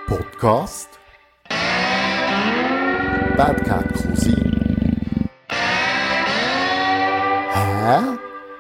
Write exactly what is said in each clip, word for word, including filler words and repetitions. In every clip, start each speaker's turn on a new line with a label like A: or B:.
A: Podcast Bad Cat Cousin. Hä?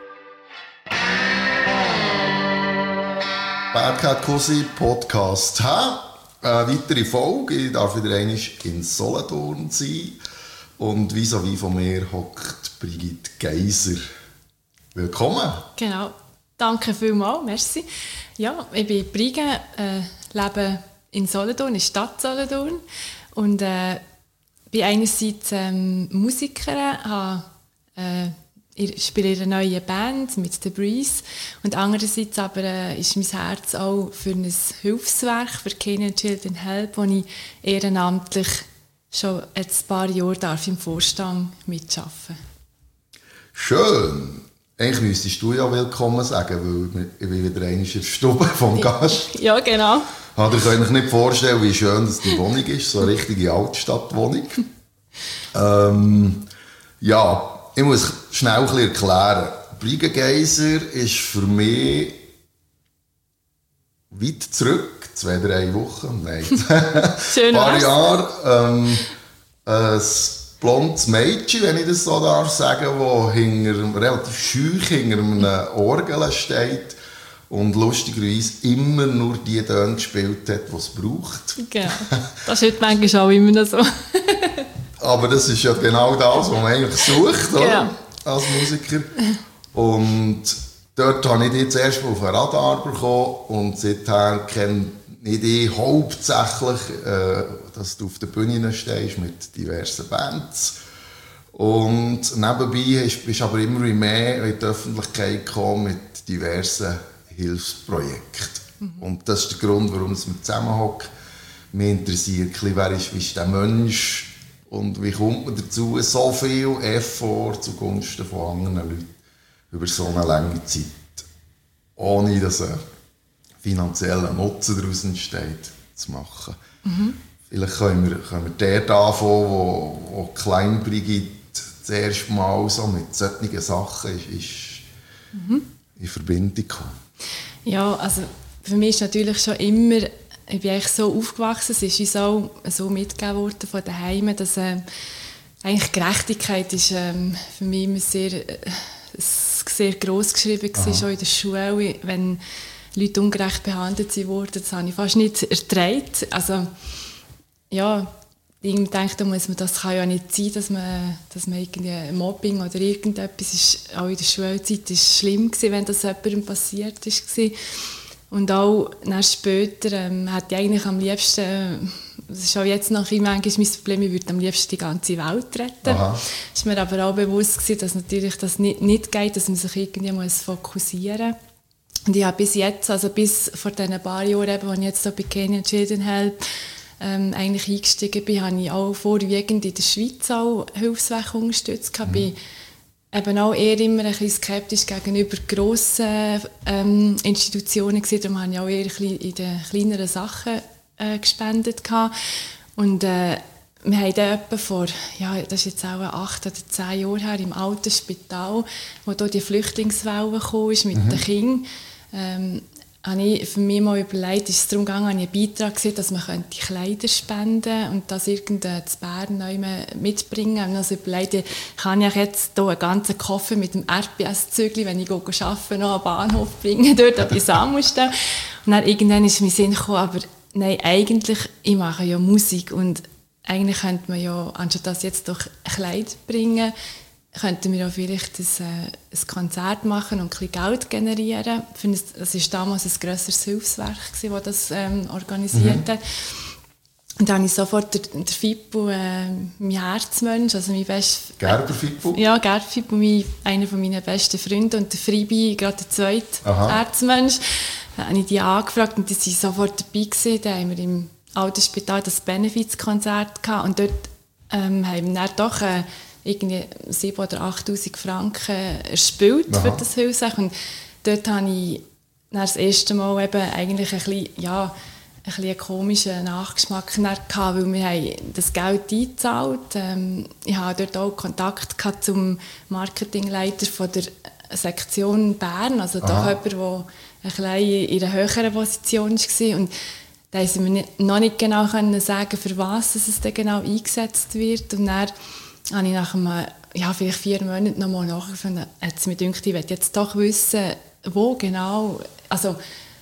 B: Bad Cat Cousin Podcast. Hä? Eine weitere Folge. Ich darf wieder einmal in Solothurn sein. Und vis-à-vis von mir hockt Brigitte Geiser. Willkommen.
C: Genau. Danke vielmals. Merci. Ja, ich bin Brigitte, äh, lebe in Solothurn, in der Stadt Solothurn. Und äh, bin einerseits ähm, Musikerin, habe, äh, ich spiele in einer neuen Band mit The Breeze. Und andererseits aber äh, ist mein Herz auch für ein Hilfswerk, für Kenyan Children Help, wo ich ehrenamtlich schon ein paar Jahre darf im Vorstand mitarbeiten.
B: Schön. Eigentlich müsstest du ja willkommen sagen, weil ich bin wieder einmal in der Stube vom Gast.
C: Ja, genau.
B: Ich kann euch nicht vorstellen, wie schön das die Wohnung ist, so eine richtige Altstadtwohnung. ähm, ja, ich muss schnell ein bisschen erklären. Brigitte Geiser ist für mich weit zurück, zwei, drei Wochen, nein,
C: Schön
B: ein paar
C: war's.
B: Jahre, ähm, ein blondes Mädchen, wenn ich das so darf sagen, das hinter, relativ schüch hinter einem Orgel steht und lustigerweise immer nur die Töne gespielt hat, die es braucht.
C: Genau. Das ist heute manchmal auch immer noch so.
B: Aber das ist ja genau das, was man eigentlich sucht, oder?
C: Genau.
B: Als Musiker. Und dort habe ich dich zuerst mal auf den Radar bekommen und seither kenne ich dich hauptsächlich, äh, dass du auf der Bühne stehst mit diversen Bands. Und nebenbei bist du aber immer mehr in die Öffentlichkeit gekommen mit diversen Hilfsprojekten. Mhm. Und das ist der Grund, warum es mit zusammenhockt. Mich interessiert, wer ist, wie ist der Mensch und wie kommt man dazu, so viel Effort zugunsten von anderen Leuten über so eine lange Zeit, ohne dass ein finanzieller Nutzen daraus entsteht, zu machen. Mhm. Vielleicht können wir, können wir dort anfangen, wo, wo klein Brigitte das erste Mal so mit solchen Sachen ist, ist mhm. in Verbindung gekommen.
C: Ja, also für mich ist natürlich schon immer, ich bin eigentlich so aufgewachsen, es ist uns auch so mitgegeben worden von daheim, dass äh, eigentlich Gerechtigkeit ist ähm, für mich immer sehr, äh, sehr gross geschrieben war, schon in der Schule, wenn Leute ungerecht behandelt wurden, das habe ich fast nicht ertragen. Also ja, ich denke, da muss man, das kann ja nicht sein, dass man, dass man irgendwie Mobbing oder irgendetwas ist, auch in der Schulzeit ist schlimm gewesen, wenn das jemandem passiert ist. Und auch dann später ähm, hätte ich eigentlich am liebsten, das ist auch jetzt noch manchmal mein Problem, ich würde am liebsten die ganze Welt retten. Es war mir aber auch bewusst gewesen, dass natürlich das nicht, nicht geht, dass man sich irgendwie muss fokussieren muss. Und ich habe bis jetzt, also bis vor diesen paar Jahren, eben, als ich jetzt so bei Kenyan Children Help ähm, eigentlich eingestiegen bin, habe ich auch vorwiegend in der Schweiz auch Hilfswerke unterstützt. Ich mhm. bin eben auch eher immer ein bisschen skeptisch gegenüber grossen ähm, Institutionen gewesen. Darum habe ich auch eher in den kleineren Sachen äh, gespendet. Und äh, wir haben dann etwa vor, ja, das ist jetzt auch acht oder zehn Jahre her, im alten Spital, wo da die Flüchtlingswelle gekommen ist mit mhm. den Kindern, ähm, habe ich für mich mal überlegt, ist es darum gegangen, einen Beitrag gesehen, dass man Kleider spenden könnte und das irgendein zu Bern neu mitbringen. Ich habe also überlegt, kann ich jetzt hier einen ganzen Koffer mit dem R P S-Zügel, wenn ich arbeite, noch an den Bahnhof bringen, dort an die Sammelstelle. Und dann irgendwann ist mir Sinn gekommen, aber nein, eigentlich, ich mache ja Musik und eigentlich könnte man ja, anstatt das jetzt durch Kleider bringen, könnten wir auch vielleicht ein, äh, ein Konzert machen und ein bisschen Geld generieren. Ich finde, das war damals ein grösseres Hilfswerk, das das ähm, organisiert mhm. hat. Und dann habe ich sofort der, der Fippo, äh, mein Herzmensch, also mein best
B: Gerber Fippo?
C: Ja, Gerber Fippo, mein, einer meiner besten Freunde und der Fribi, gerade der zweite Aha. Herzmensch. Dann habe ich die angefragt und die waren sofort dabei gewesen. Da haben wir im alten Spital das Benefizkonzert gehabt und dort ähm, haben wir dann doch äh, irgendwie siebentausend oder achttausend Franken erspielt Aha. für das Hilfswerk. Und dort hatte ich dann das erste Mal eben eigentlich ein bisschen, ja, ein bisschen einen komischen Nachgeschmack gehabt, weil wir haben das Geld eingezahlt. Ähm, ich hatte dort auch Kontakt gehabt zum Marketingleiter von der Sektion Bern, also doch jemand, der ein bisschen in einer höheren Position war. Und da konnten wir nicht, noch nicht genau können sagen, für was es dann genau eingesetzt wird. Und dann habe ich nach einem, ja, vielleicht vier Monaten nochmal nachgefunden, hat es mir gedacht, ich möchte jetzt doch wissen, wo genau, also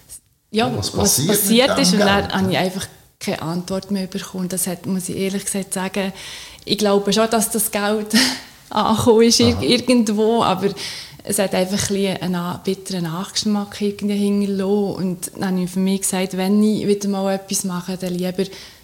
C: ja,
B: was passiert,
C: was passiert ist. Und dann
B: Geld?
C: habe ich einfach keine Antwort mehr bekommen. Das hat, muss ich ehrlich gesagt sagen, ich glaube schon, dass das Geld angekommen ist Aha. irgendwo, aber es hat einfach ein einen bitteren Nachgeschmack irgendwie hinterlassen. Und dann habe ich für mich gesagt, wenn ich wieder mal etwas mache, dann lieber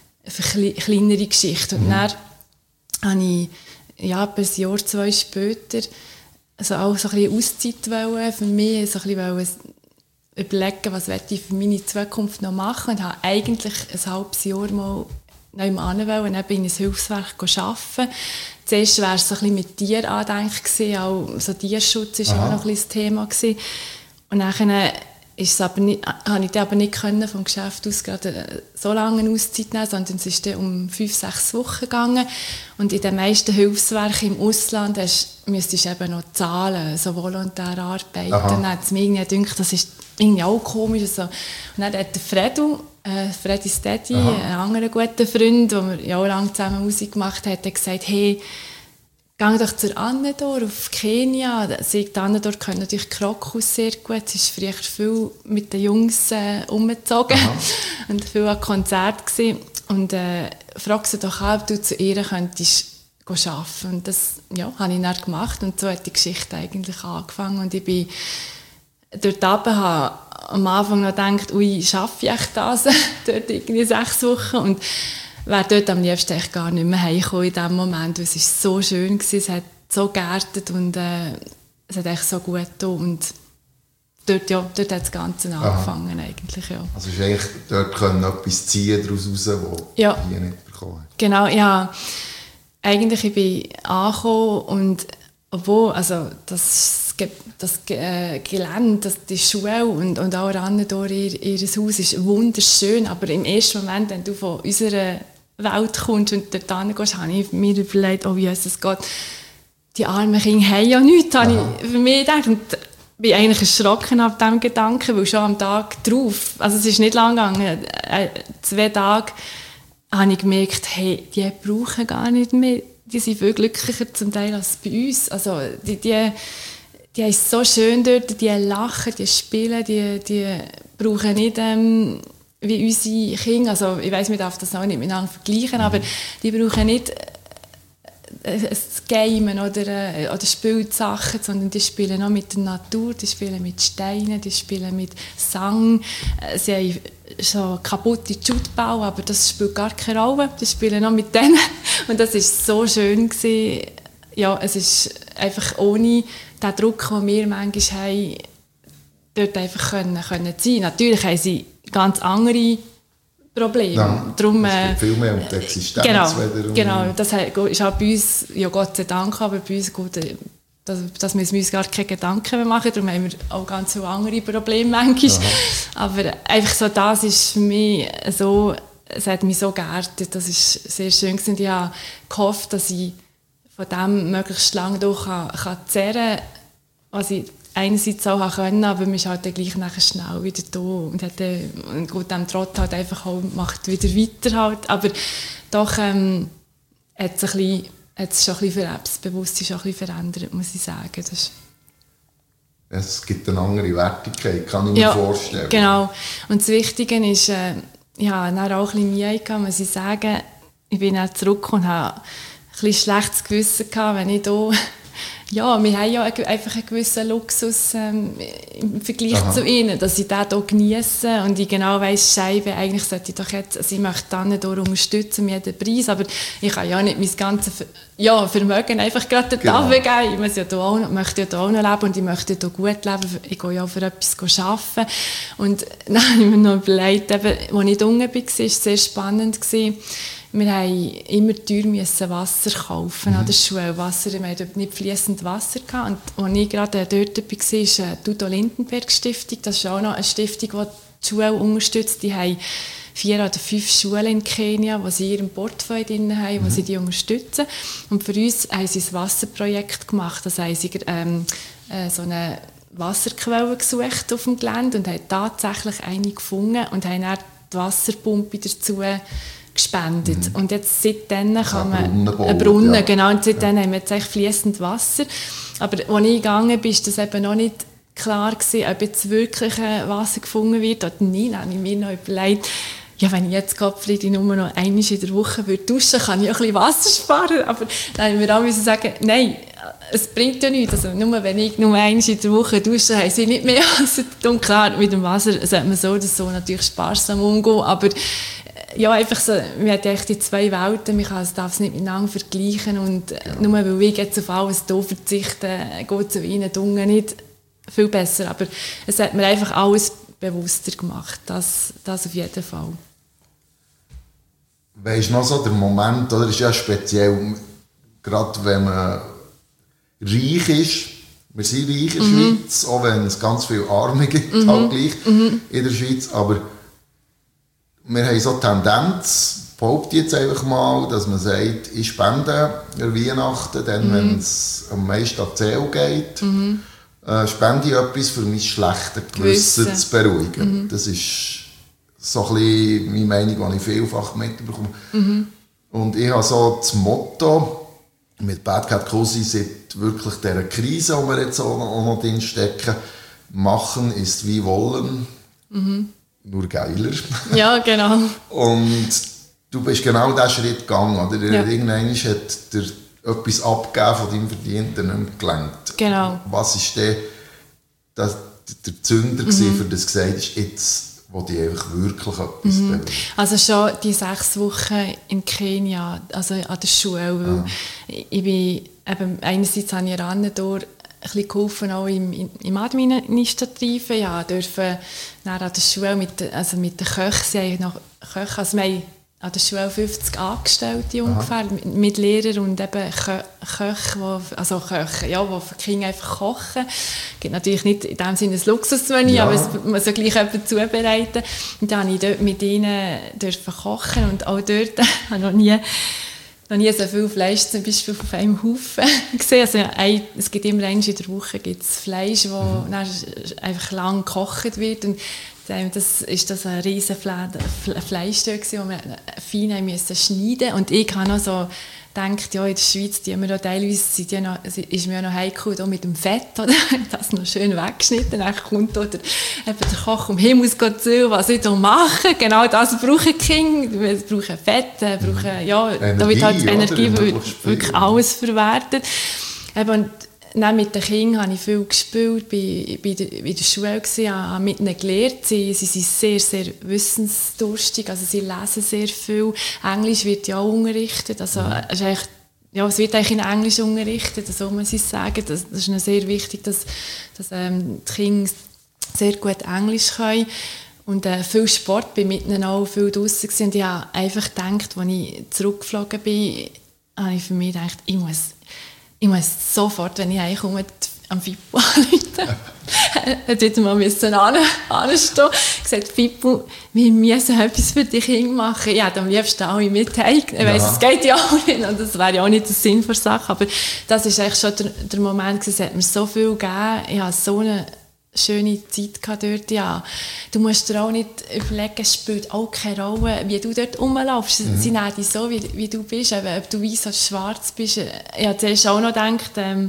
C: für kleinere Geschichten. Und mhm. dann habe ich ja, ein Jahr, zwei später also auch so ein bisschen Auszeit wollen, für mich so ein bisschen überlegen, was ich für meine Zukunft noch machen und habe eigentlich ein halbes Jahr mal noch im Anwählen, dann bin ich in ein Hilfswerk arbeiten. Zuerst war es so ein bisschen mit Tieren angedenkt gewesen, auch so Tierschutz war auch noch ein bisschen das Thema gewesen. Und dann ist es aber nicht, habe ich dann aber nicht können, vom Geschäft aus gerade so lange eine Auszeit nehmen, sondern es ist dann um fünf, sechs Wochen gegangen. Und in den meisten Hilfswerken im Ausland hast, müsstest du eben noch zahlen, so volontäre Arbeiten. Dann hat es mir irgendwie gedacht, das ist irgendwie auch komisch. So. Und dann hat der Fredu, äh, Freddy Steady, Aha. ein anderer guter Freund, der wir jahrelang zusammen Musik gemacht hat, hat gesagt, hey, geh doch zur Annedor auf Kenia. Die Annedor können natürlich Krokus sehr gut. Sie ist früher viel mit den Jungs äh, umgezogen und viel an Konzerten gewesen. Und äh, frag sie doch an, ob du zu ihr könntest arbeiten. Und das ja, habe ich dann gemacht. Und so hat die Geschichte eigentlich angefangen. Und ich bin dort runter, habe am Anfang noch gedacht, ui, schaffe ich das? Dort irgendwie sechs Wochen. Und wäre dort am liebsten echt gar nicht mehr heimgekommen in diesem Moment. Es war so schön, es hat so geerntet und äh, es hat echt so gut getan. Und dort, ja, dort hat das Ganze angefangen eigentlich, ja.
B: Also ist eigentlich dort können etwas ziehen daraus raus, was
C: ja.
B: hier nicht bekommen hat.
C: Genau, ja. Eigentlich ich bin angekommen und obwohl, also das, das äh, Gelände, das, die Schule und, und auch Annedor, ihr, ihr Haus ist wunderschön, aber im ersten Moment, wenn du von unserer Welt kommst und dort hingehst, habe ich mir überlegt, oh wie es geht. Die armen Kinder haben ja nichts, habe ich für mich gedacht. Und bin eigentlich erschrocken ab diesem Gedanken, weil schon am Tag drauf, also es ist nicht lang gegangen, äh, zwei Tage, habe ich gemerkt, hey, die brauchen gar nicht mehr. Die sind viel glücklicher zum Teil als bei uns. Also die, die, die haben es so schön dort, die lachen, die spielen, die, die brauchen nicht ähm, wie unsere Kinder, also ich weiss, man darf das auch nicht miteinander vergleichen, aber die brauchen nicht äh, ein Gamen oder, äh, oder Spielsachen, sondern die spielen auch mit der Natur, die spielen mit Steinen, die spielen mit Sang. Äh, sie haben so kaputte Jutebau, aber das spielt gar keine Rolle, die spielen auch mit denen. Und das war so schön gewesen. Ja, es ist einfach ohne den Druck, den wir manchmal haben, dort einfach können, können sein. Natürlich haben sie ganz andere Probleme.
B: Ja,
C: Darum,
B: es
C: äh,
B: gibt viel mehr um die Existenz.
C: Genau,
B: wiederum.
C: genau, das ist auch bei uns, ja Gott sei Dank, aber bei uns gut, dass, dass wir uns gar keine Gedanken mehr machen, darum haben wir auch ganz viele andere Probleme manchmal. Aha. Aber einfach so, das ist für mich so, es hat mich so geerdet, das ist sehr schön gewesen. Ich habe gehofft, dass ich von dem möglichst lange durch kann, kann zehren, was ich einerseits auch können, aber man ist halt dann gleich nachher schnell wieder da und hat dann, gut, dem Trott halt einfach auch macht wieder weiter halt, aber doch ähm, hat es ein bisschen, hat es schon ein bisschen das Bewusstsein schon ein bisschen verändert, muss ich sagen. Das ist
B: es gibt eine andere Wertigkeit, kann ich mir
C: ja,
B: vorstellen. Genau.
C: Und das Wichtige ist, äh, ich hatte dann auch ein bisschen Mühe gehabt, muss ich sagen. Ich bin dann zurückgekommen und hatte ein bisschen schlechtes Gewissen gehabt, wenn ich hier ja, wir haben ja einfach einen gewissen Luxus ähm, im Vergleich Aha. zu ihnen, dass ich den hier genieße und ich genau weiss, Scheibe, eigentlich sollte ich doch jetzt, also ich möchte dann nicht unterstützen, um jeden Preis, aber ich kann ja nicht mein ganzes ja, Vermögen einfach gerade genau. dafür geben. Ich muss ja auch noch, möchte ja hier auch noch leben und ich möchte hier gut leben, ich gehe ja auch für etwas arbeiten. Und dann habe ich mir noch überlegt, eben, als ich unten war, war es sehr spannend gewesen. Wir mussten immer teuer Wasser kaufen mhm. an der Schule. Wasser, wir hatten nicht fließend Wasser gehabt. Und als ich gerade dort war, ist die Udo Lindenberg Stiftung. Das ist auch noch eine Stiftung, die die Schule unterstützt. Die haben vier oder fünf Schulen in Kenia, die sie in ihrem Portfolio drin haben, mhm. wo sie die unterstützen. Und für uns haben sie ein Wasserprojekt gemacht. Das haben sie ähm, äh, so eine Wasserquelle gesucht auf dem Gelände und haben tatsächlich eine gefunden und haben dann die Wasserpumpe dazu gespendet. Mhm. Und jetzt seitdem kann man
B: einen Brunnen,
C: einen Brunnen,
B: ja.
C: genau, und seitdem ja. haben wir jetzt echt fließend Wasser. Aber als ich gegangen bin, ist das eben noch nicht klar gewesen, ob jetzt wirklich Wasser gefunden wird oder nicht. Dann habe ich mir noch überlegt, ja, wenn ich jetzt Gottfried nur noch einmal in der Woche würde duschen, kann ich auch ein bisschen Wasser sparen. Aber dann haben wir auch müssen sagen, nein, es bringt ja nichts. Also nur wenn ich nur einmal in der Woche dusche, haben sie nicht mehr Wasser. Und klar, mit dem Wasser sollte man so oder so natürlich sparsam umgehen. Aber ja, einfach so, wir haben echt die zwei Welten, man kann, darf es nicht miteinander vergleichen. Und ja. nur weil ich jetzt auf alles hier verzichte, geht es ihnen Dunge nicht viel besser. Aber es hat mir einfach alles bewusster gemacht. Das, das auf jeden Fall.
B: Weisst du noch so, der Moment, oder, ist ja speziell, gerade wenn man reich ist, wir sind reich in der mhm. Schweiz, auch wenn es ganz viele Arme gibt, mhm. halt gleich mhm. in der Schweiz, aber wir haben so eine Tendenz, behaupte jetzt einfach mal, dass man sagt, ich spende an Weihnachten, dann, mhm. wenn es am meisten an die Seele geht, mhm. äh, spende ich etwas, für mein schlechtes Gewissen Gewissen. zu beruhigen. Mhm. Das ist so ein bisschen meine Meinung, die ich vielfach mitbekomme. Mhm. Und ich habe so das Motto mit Bad Cat Cosi seit wirklich dieser Krise, die wir jetzt auch noch drin stecken, machen ist wie wollen, mhm. nur geiler.
C: Ja, genau.
B: Und du bist genau diesen Schritt gegangen, oder? Ja. Irgendwann hat dir etwas abgegeben von deinem Verdienten nicht mehr gelangt.
C: Genau.
B: Was war der, der, der Zünder, mhm. für das du gesagt hast, jetzt wo die einfach wirklich etwas
C: mhm.
B: bewegt?
C: Also schon die sechs Wochen in Kenia, also an der Schule, weil ah. ich, ich bin, eben, einerseits habe ich Rannendor ein bisschen geholfen, auch im, im Administrativen, ja, dürfen dann an der Schule mit, also mit den Köchen, sie haben noch Köche, also wir haben an der Schule fünfzig Angestellte ungefähr, mit, mit Lehrern und eben Kö- Köche, wo, also Köche, ja, die für Kinder einfach kochen. Es gibt natürlich nicht in dem Sinne ein Luxusmenü, ja. aber es muss ja gleich jemand zubereiten. Und dann durfte ich dort mit ihnen dürfen kochen und auch dort habe ich noch nie, noch nie so viel Fleisch zum Beispiel auf einem Haufen gesehen. Also ein, es gibt immer einmal in der Woche gibt's Fleisch, das mhm. dann einfach lang gekocht wird. Und das ist das ein riesen Fleischstück, das wir fein schneiden mussten. Und ich habe noch so gedacht, ja, in der Schweiz die wir teilweise sind die noch, ist mir noch heikel da mit dem Fett, oder? Das noch schön weggeschnitten. Dann kommt oder eben der Koch um Himmel zu, was ich da mache. Genau das brauchen Kinder. Wir brauchen Fett, brauchen, ja, Energie, da wird halt Energie, wird wirklich alles verwertet. Eben, Dann mit den Kindern habe ich viel gespielt, bei, bei der, in der Schule gewesen, habe mit ihnen gelernt. Sie, sie sind sehr, sehr wissensdurstig, also sie lesen sehr viel. Englisch wird ja auch unterrichtet, also es, ist ja, es wird eigentlich in Englisch unterrichtet, so muss ich sagen. Das, das ist ihnen sehr wichtig, dass, dass ähm, die Kinder sehr gut Englisch können. Und äh, viel Sport, bin mit ihnen auch viel draussen gewesen. Und ich habe einfach gedacht, als ich zurückgeflogen bin, habe ich für mich gedacht, ich muss Ich muss sofort, wenn ich heimkomme, am Fippo anrufen. Er musste mal anstehen. Ich sagte, Fippo, wir müssen etwas für die Kinder machen. Ich hätte am liebsten alle mit heim. Ich weiss, es geht ja auch nicht. Und das wäre ja auch nicht der Sinn der Sache. Aber das war eigentlich schon der, der Moment, es hat mir so viel gegeben. Ich hatte so eine schöne Zeit dort. Ja. Du musst dir auch nicht überlegen, es spielt auch keine Rolle, wie du dort rumlaufst. Mhm. Sie nehmen dich so, wie, wie du bist, eben, ob du weiss oder schwarz bist. Ich habe zuerst auch noch gedacht, ähm,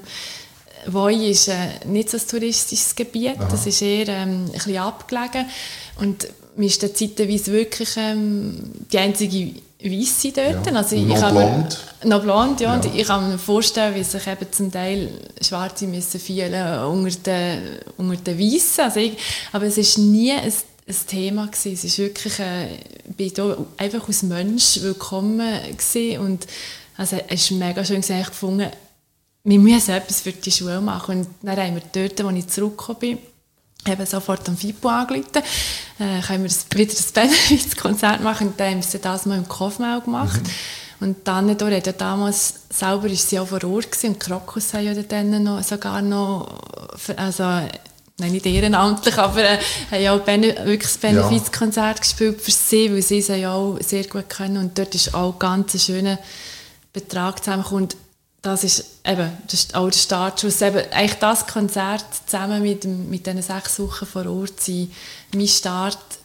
C: Voi ist äh, nicht so ein touristisches Gebiet, Aha. das ist eher ähm, ein bisschen abgelegen. Und mir ist dann zeitweise wirklich ähm, die einzige Weisse dort.
B: Ja.
C: Also ich,
B: noch
C: ich
B: blond.
C: Noch blond, ja.
B: ja.
C: Und ich kann mir vorstellen, wie sich eben zum Teil Schwarze müssen fühlen unter den, unter den Weissen. Also ich, aber es war nie ein, ein Thema gewesen. Es ist wirklich, äh, ich bin hier einfach als Mensch willkommen gewesen. Und also, es war mega schön gewesen, ich gefunden, wir müssen etwas für die Schule machen. Und dann haben wir dort, als ich zurückgekommen bin, eben sofort am Fippo angerufen, äh, können wir das, wieder ein Benefizkonzert machen. Und dann haben wir es das mal im Kofmau gemacht. Mhm. Und dann hat ja damals selber ist sie auch vor Ort gewesen, und Krokus haben ja dann noch, sogar noch, also, nein, nicht ehrenamtlich, aber äh, haben ja auch Bene- wirklich das Benefizkonzert ja. gespielt für sie, weil sie es ja auch sehr gut können. Und dort ist auch ganz ein schöner Betrag zusammengekommen. Das ist eben das ist auch der Startschuss. Eben, eigentlich das Konzert zusammen mit, dem, mit diesen sechs Wochen vor Ort war mein Start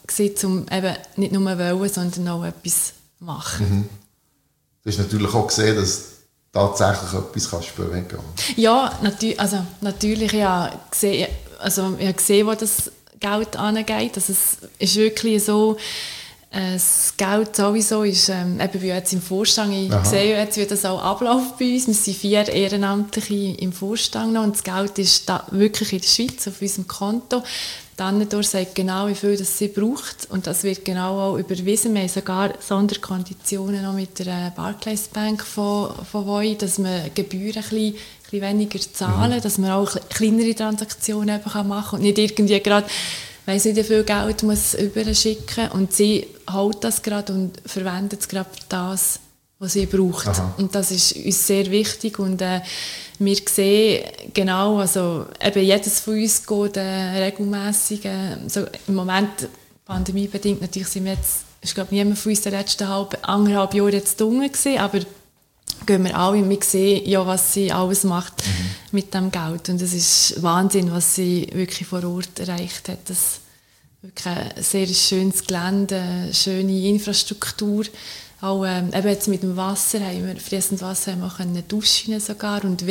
C: gewesen, um eben nicht nur wollen, sondern auch etwas machen.
B: Mhm. Du hast natürlich auch gesehen, dass tatsächlich etwas kannst bewegen kannst.
C: Ja, natü- also, natürlich. Ja, gesehen, also, ich habe gesehen, wo das Geld angeht. Also, es ist wirklich so, äh, das Geld sowieso ist, ähm, eben wie jetzt im Vorstand, ich Aha. sehe jetzt, wie das auch abläuft bei uns. Wir sind vier Ehrenamtliche im Vorstand noch und das Geld ist da wirklich in der Schweiz auf unserem Konto. Annedor sagt genau, wie viel das sie braucht und das wird genau auch überwiesen. Wir haben sogar Sonderkonditionen noch mit der Barclays Bank von, von Voi, dass wir Gebühren ein bisschen, ein bisschen weniger zahlen, mhm. dass man auch kleinere Transaktionen eben machen kann und nicht irgendwie gerade, weiss nicht, wie viel Geld muss überschicken und sie holt das gerade und verwendet es gerade für das, was sie braucht. Aha. Und das ist uns sehr wichtig und äh, wir sehen genau, also eben jedes von uns geht äh, regelmässig, äh, so im Moment, pandemiebedingt, natürlich sind wir jetzt, ich glaube, niemand von uns in den letzten halb, anderthalb Jahren jetzt dunkel gewesen, aber gehen wir alle und wir sehen ja, was sie alles macht mhm. mit dem Geld und es ist Wahnsinn, was sie wirklich vor Ort erreicht hat. Das wirklich ein sehr schönes Gelände, eine schöne Infrastruktur. Auch ähm, eben jetzt mit dem Wasser, haben wir, fließendes Wasser, haben wir können duschen sogar und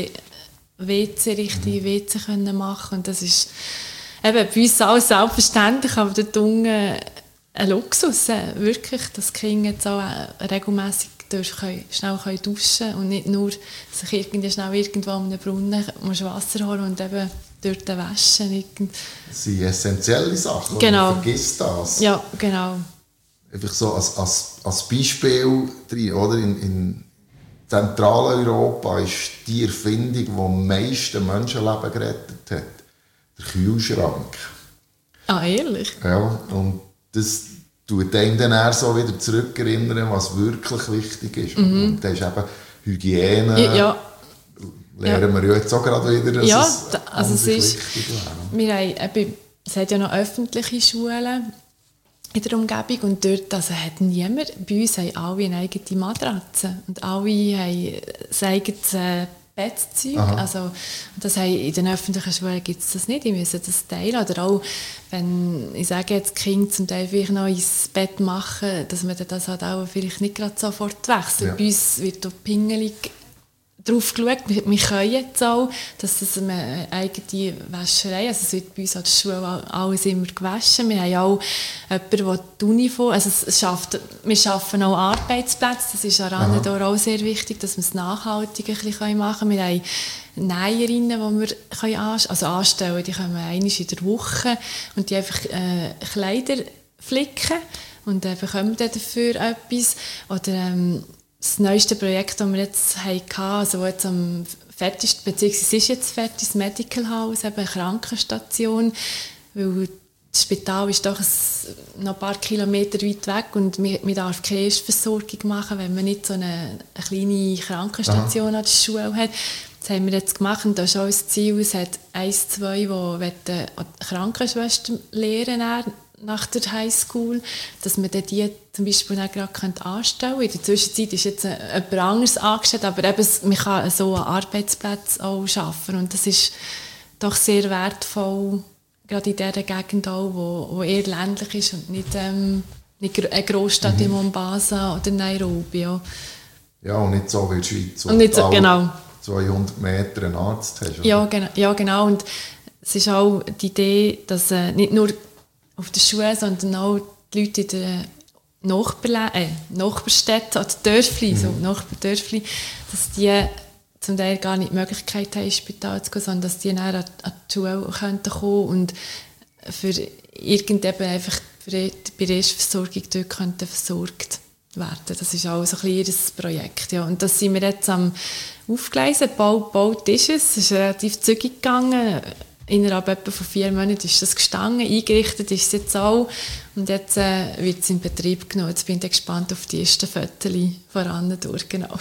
C: W C, richtige W C können machen. Und das ist eben bei uns alles selbstverständlich, aber dort unten ein Luxus, äh, wirklich, dass die Kinder jetzt auch äh, regelmässig durch können, schnell können duschen und nicht nur sich irgendwie schnell irgendwo an einem Brunnen muss Wasser holen und eben dort waschen.
B: Das sind essentielle Sachen,
C: genau.
B: Man vergisst das.
C: Ja, genau.
B: Einfach so als, als, als Beispiel drin, oder? In, in Zentraleuropa ist die Erfindung, die am meisten Menschenleben gerettet hat, der Kühlschrank.
C: Ah, ehrlich?
B: Ja, und das tut einen dann eher so wieder zurückerinnern, was wirklich wichtig ist. Mhm. Und das ist eben Hygiene.
C: Ja. ja.
B: Lernen wir ja jetzt auch gerade wieder, dass
C: ja,
B: es
C: also es ist,
B: wichtig wäre.
C: Wir haben, es hat ja noch öffentliche Schulen in der Umgebung und dort also hat niemand, bei uns haben alle eine eigene Matratze und alle haben ein eigenes äh, Bettzeug. Also, das haben, in den öffentlichen Schulen gibt es das nicht, die müssen das teilen. Oder auch, wenn ich sage jetzt, die Kinder zum Teil vielleicht noch ins Bett machen, dass man das halt auch vielleicht nicht gerade sofort wechselt. Ja. Bei uns wird da pingelig drauf geschaut, wir, wir können jetzt auch, dass das eine eigene Wäscherei, also es wird bei uns an der Schule alles immer gewaschen. Wir haben auch jemanden, der die Uniform, also es schafft, wir schaffen auch Arbeitsplätze, das ist an Annedor auch sehr wichtig, dass wir es nachhaltig ein bisschen machen können. Wir haben Näherinnen, die wir können anstellen, also anstellen, die kommen einmal in der Woche und die einfach äh, Kleider flicken und äh, bekommen dann dafür etwas. Oder ähm, das neueste Projekt, das wir jetzt hatten, also jetzt am fertigsten, beziehungsweise es ist jetzt fertig, das Medical House, eben eine Krankenstation, weil das Spital ist doch ein, noch ein paar Kilometer weit weg und man, man darf keine Erstversorgung machen, wenn man nicht so eine, eine kleine Krankenstation Aha. an der Schule hat. Das haben wir jetzt gemacht und das ist auch das Ziel. Es hat eins, zwei, die Krankenschwestern lernen nach der Highschool, dass man die zum Beispiel dann gerade anstellen kann. In der Zwischenzeit ist jetzt jemand anderes angestellt, aber eben, man kann so einen Arbeitsplatz auch schaffen und das ist doch sehr wertvoll, gerade in dieser Gegend auch, wo, wo eher ländlich ist und nicht, ähm, nicht eine Großstadt mhm. wie Mombasa oder Nairobi. Ja.
B: ja, und nicht so wie in der Schweiz, wo
C: und nicht so, genau.
B: zweihundert Meter einen Arzt hast.
C: Ja, genau, ja, genau. Und es ist auch die Idee, dass äh, nicht nur auf der Schule, sondern auch die Leute in den Nachbarlä- äh, Nachbarstädten oder Dörfli, mhm. so Nachbardörfli, dass die zum Teil gar nicht die Möglichkeit haben, ins Spital zu gehen, sondern dass die dann an, an die Schule kommen könnten und für irgendeine einfach für die, bei der Erstversorgung dort könnten versorgt werden. Das ist auch so ein bisschen ihr Projekt. Ja. Und das sind wir jetzt am Aufgleisen. Bald, bald ist es. Es ist relativ zügig gegangen. Innerhalb etwa von vier Monaten ist das gestanden, eingerichtet ist es jetzt auch und jetzt äh, wird es in Betrieb genommen. Jetzt bin ich gespannt auf die ersten Fotos von Annedor, genau.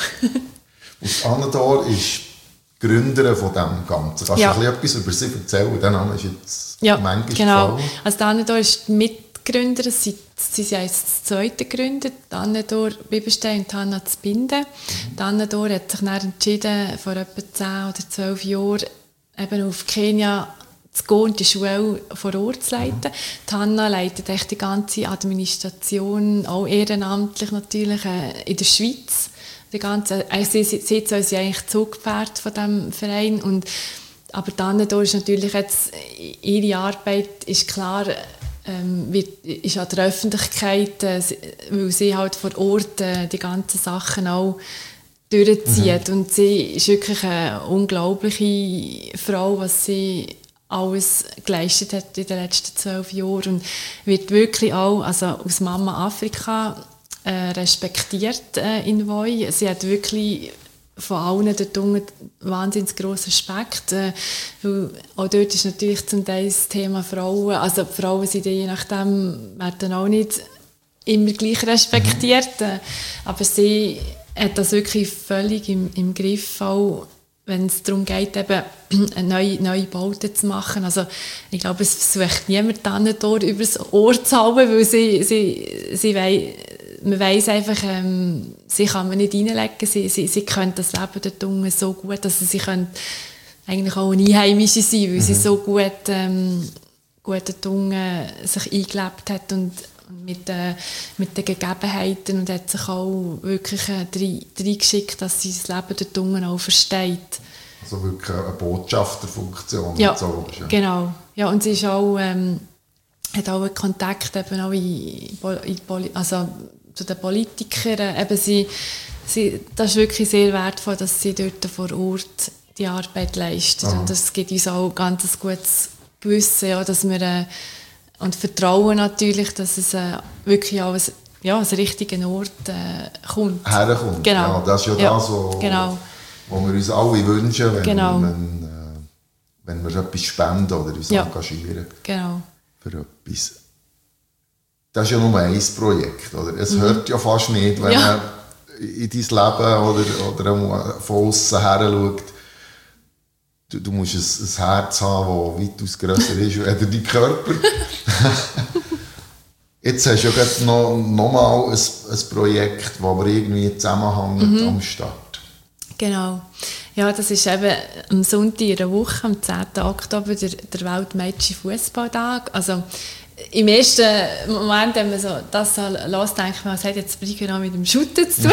B: Und Annedor ist Gründerin von dem Ganzen. Kannst
C: ja.
B: du ein bisschen etwas über sie erzählen? Der Name ist jetzt
C: ja,
B: manchmal
C: genau.
B: gefallen.
C: Also Annedor ist die Mitgründerin, sie, sie sind jetzt das zweite gegründet, Annedor Bibelstein und Hanna Zbinden. Mhm. Annedor hat sich dann entschieden, vor etwa zehn oder zwölf Jahren eben auf Kenia zu gehen und die Schule vor Ort zu leiten. Mhm. Die Hanna leitet echt die ganze Administration, auch ehrenamtlich natürlich, äh, in der Schweiz. Die ganze, äh, sie, sie, sie ist eigentlich Zugpferd von diesem Verein. Und, aber dann ist natürlich jetzt, ihre Arbeit ist klar, ähm, wird, ist an der Öffentlichkeit, äh, weil sie halt vor Ort äh, die ganzen Sachen auch durchzieht. Mhm. Und sie ist wirklich eine unglaubliche Frau, was sie alles geleistet hat in den letzten zwölf Jahren. Und wird wirklich auch, also aus Mama Afrika, äh, respektiert äh, in Voi. Sie hat wirklich von allen dort unten wahnsinnig grossen Respekt. Äh, weil auch dort ist natürlich zum Teil das Thema Frauen. Also die Frauen sind je nachdem werden auch nicht immer gleich respektiert. Mhm. Aber sie hat das wirklich völlig im, im Griff, auch wenn es darum geht, eben neue, neue Bauten zu machen. Also ich glaube, es versucht niemand dann dort über das Ohr zu halten, weil sie, sie, sie wei- man weiss einfach, ähm, sie kann man nicht reinlegen, sie, sie, sie können das Leben dort unten so gut, dass sie können eigentlich auch eine Einheimische sein, weil mhm. sie so gut, ähm, gut dort unten sich eingelebt hat und mit, äh, mit den Gegebenheiten und hat sich auch wirklich äh, reingeschickt, dass sie das Leben dort unten auch versteht.
B: Also wirklich eine Botschafterfunktion.
C: Ja,
B: so, ja. Genau.
C: Ja, und sie ist auch, ähm, hat auch einen Kontakt eben auch in, in, also zu den Politikern. Eben sie, sie, das ist wirklich sehr wertvoll, dass sie dort vor Ort die Arbeit leistet. Aha. Und das gibt uns auch ganz ein gutes Gewissen, ja, dass wir äh, und Vertrauen natürlich, dass es äh, wirklich auch ein, ja, als richtigen Ort äh, kommt.
B: Herkommt.
C: Genau.
B: Ja, das ist ja, ja das, was
C: genau.
B: wir uns alle wünschen, wenn,
C: genau.
B: wenn, äh, wenn wir etwas spenden oder uns ja. engagieren
C: genau.
B: für etwas. Das ist ja nur ein Projekt. Oder? Es mhm. hört ja fast nicht, wenn ja. man in dein Leben oder, oder von außen her schaut. Du, du musst ein, ein Herz haben, das weitaus grösser ist als dein Körper. Jetzt hast du ja noch, noch mal ein, ein Projekt, das aber irgendwie zusammenhängt mhm. am Start.
C: Genau. Ja, das ist eben am Sonntag in der Woche, am zehnten Oktober, der, der Weltmädchen-Fußballtag. Also im ersten Moment, wenn man so das so hört, denkt man, es hat jetzt Brigitte mit dem Shooten zu tun.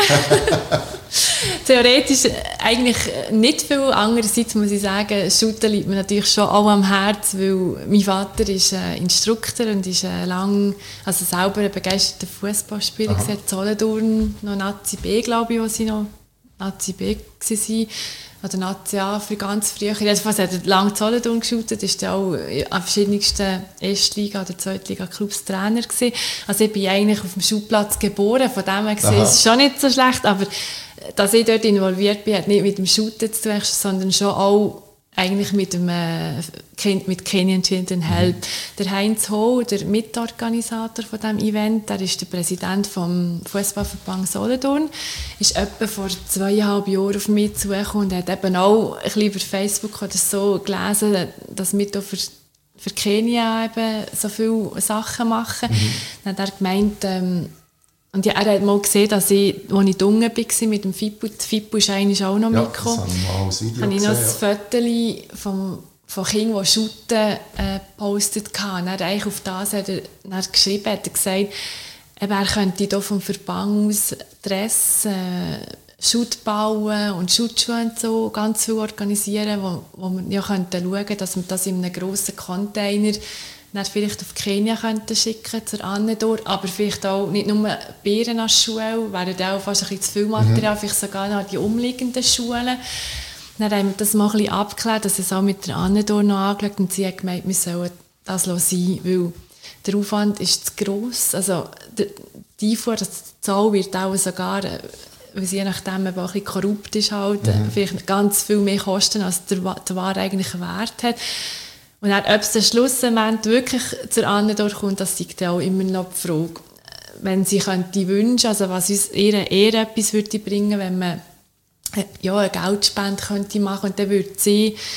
C: Theoretisch eigentlich nicht viel. Andererseits muss ich sagen, Shooten liegt mir natürlich schon auch am Herzen, weil mein Vater ist äh, Instruktor und ist äh, lang, also selber ein begeisterter Fußballspieler gewesen, Solothurn, noch Nazi B, glaube ich, wo sie noch Nazi B waren. Oder Nazi A für ganz früh. Jedenfalls hat er lange Solothurn geshootet, ist dann auch an verschiedensten Erstliga- oder Zweitliga-Clubs Trainer gewesen. Also ich bin eigentlich auf dem Schulplatz geboren, von dem her gesehen ist es schon nicht so schlecht, aber dass ich dort involviert bin, hat nicht mit dem Shooten zu tun, sondern schon auch eigentlich mit dem äh, mit Kenyan Children Help. Mhm. Der Heinz Ho, der Mitorganisator von diesem Event, der ist der Präsident vom Fußballverband Solothurn, ist etwa vor zweieinhalb Jahren auf mich zugekommen und hat eben auch ein bisschen über Facebook oder so gelesen, dass wir da für, für Kenia eben so viele Sachen machen. Mhm. Dann hat er gemeint, ähm, und ja, er hat mal gesehen, dass ich, als ich unten war mit dem Fippo, die Fippo ist eigentlich auch noch
B: ja,
C: mitgekommen.
B: Das habe ich mal als Video
C: habe ich noch
B: gesehen,
C: ein Foto vom, von Kindern, die shooten, äh, gepostet hatten. Er eigentlich auf das hat er, er geschrieben, hat er gesagt, er könnte hier vom Verband aus Dress, äh, Shoot bauen und Schutzschuhe und so ganz viel organisieren, wo, wo wir ja könnten schauen, dass wir das in einem grossen Container nicht vielleicht auf Kenia könnten schicken, zur Annedor, aber vielleicht auch nicht nur Beeren als Schule, wäre auch fast ein bisschen zu viel Material, mhm. vielleicht sogar noch die umliegenden Schulen. Dann haben wir das mal ein bisschen abgeklärt, dass es auch mit der Annedor noch angeschaut und sie hat gemeint, wir sollen das sein, weil der Aufwand ist zu gross. Also die Einfuhr, die Zahl wird auch sogar, weil sie je nachdem eben auch ein bisschen korrupt ist, halt, mhm. vielleicht ganz viel mehr kosten, als der, der Ware eigentlich einen Wert hat. Und dann, ob es den Schlussmoment wirklich zur Annedor kommt, das ist auch immer noch die Frage. Wenn sie könnte wünschen, also was uns eher, eher etwas würde bringen, wenn man ja, eine Geldspende könnte machen, und dann würde sie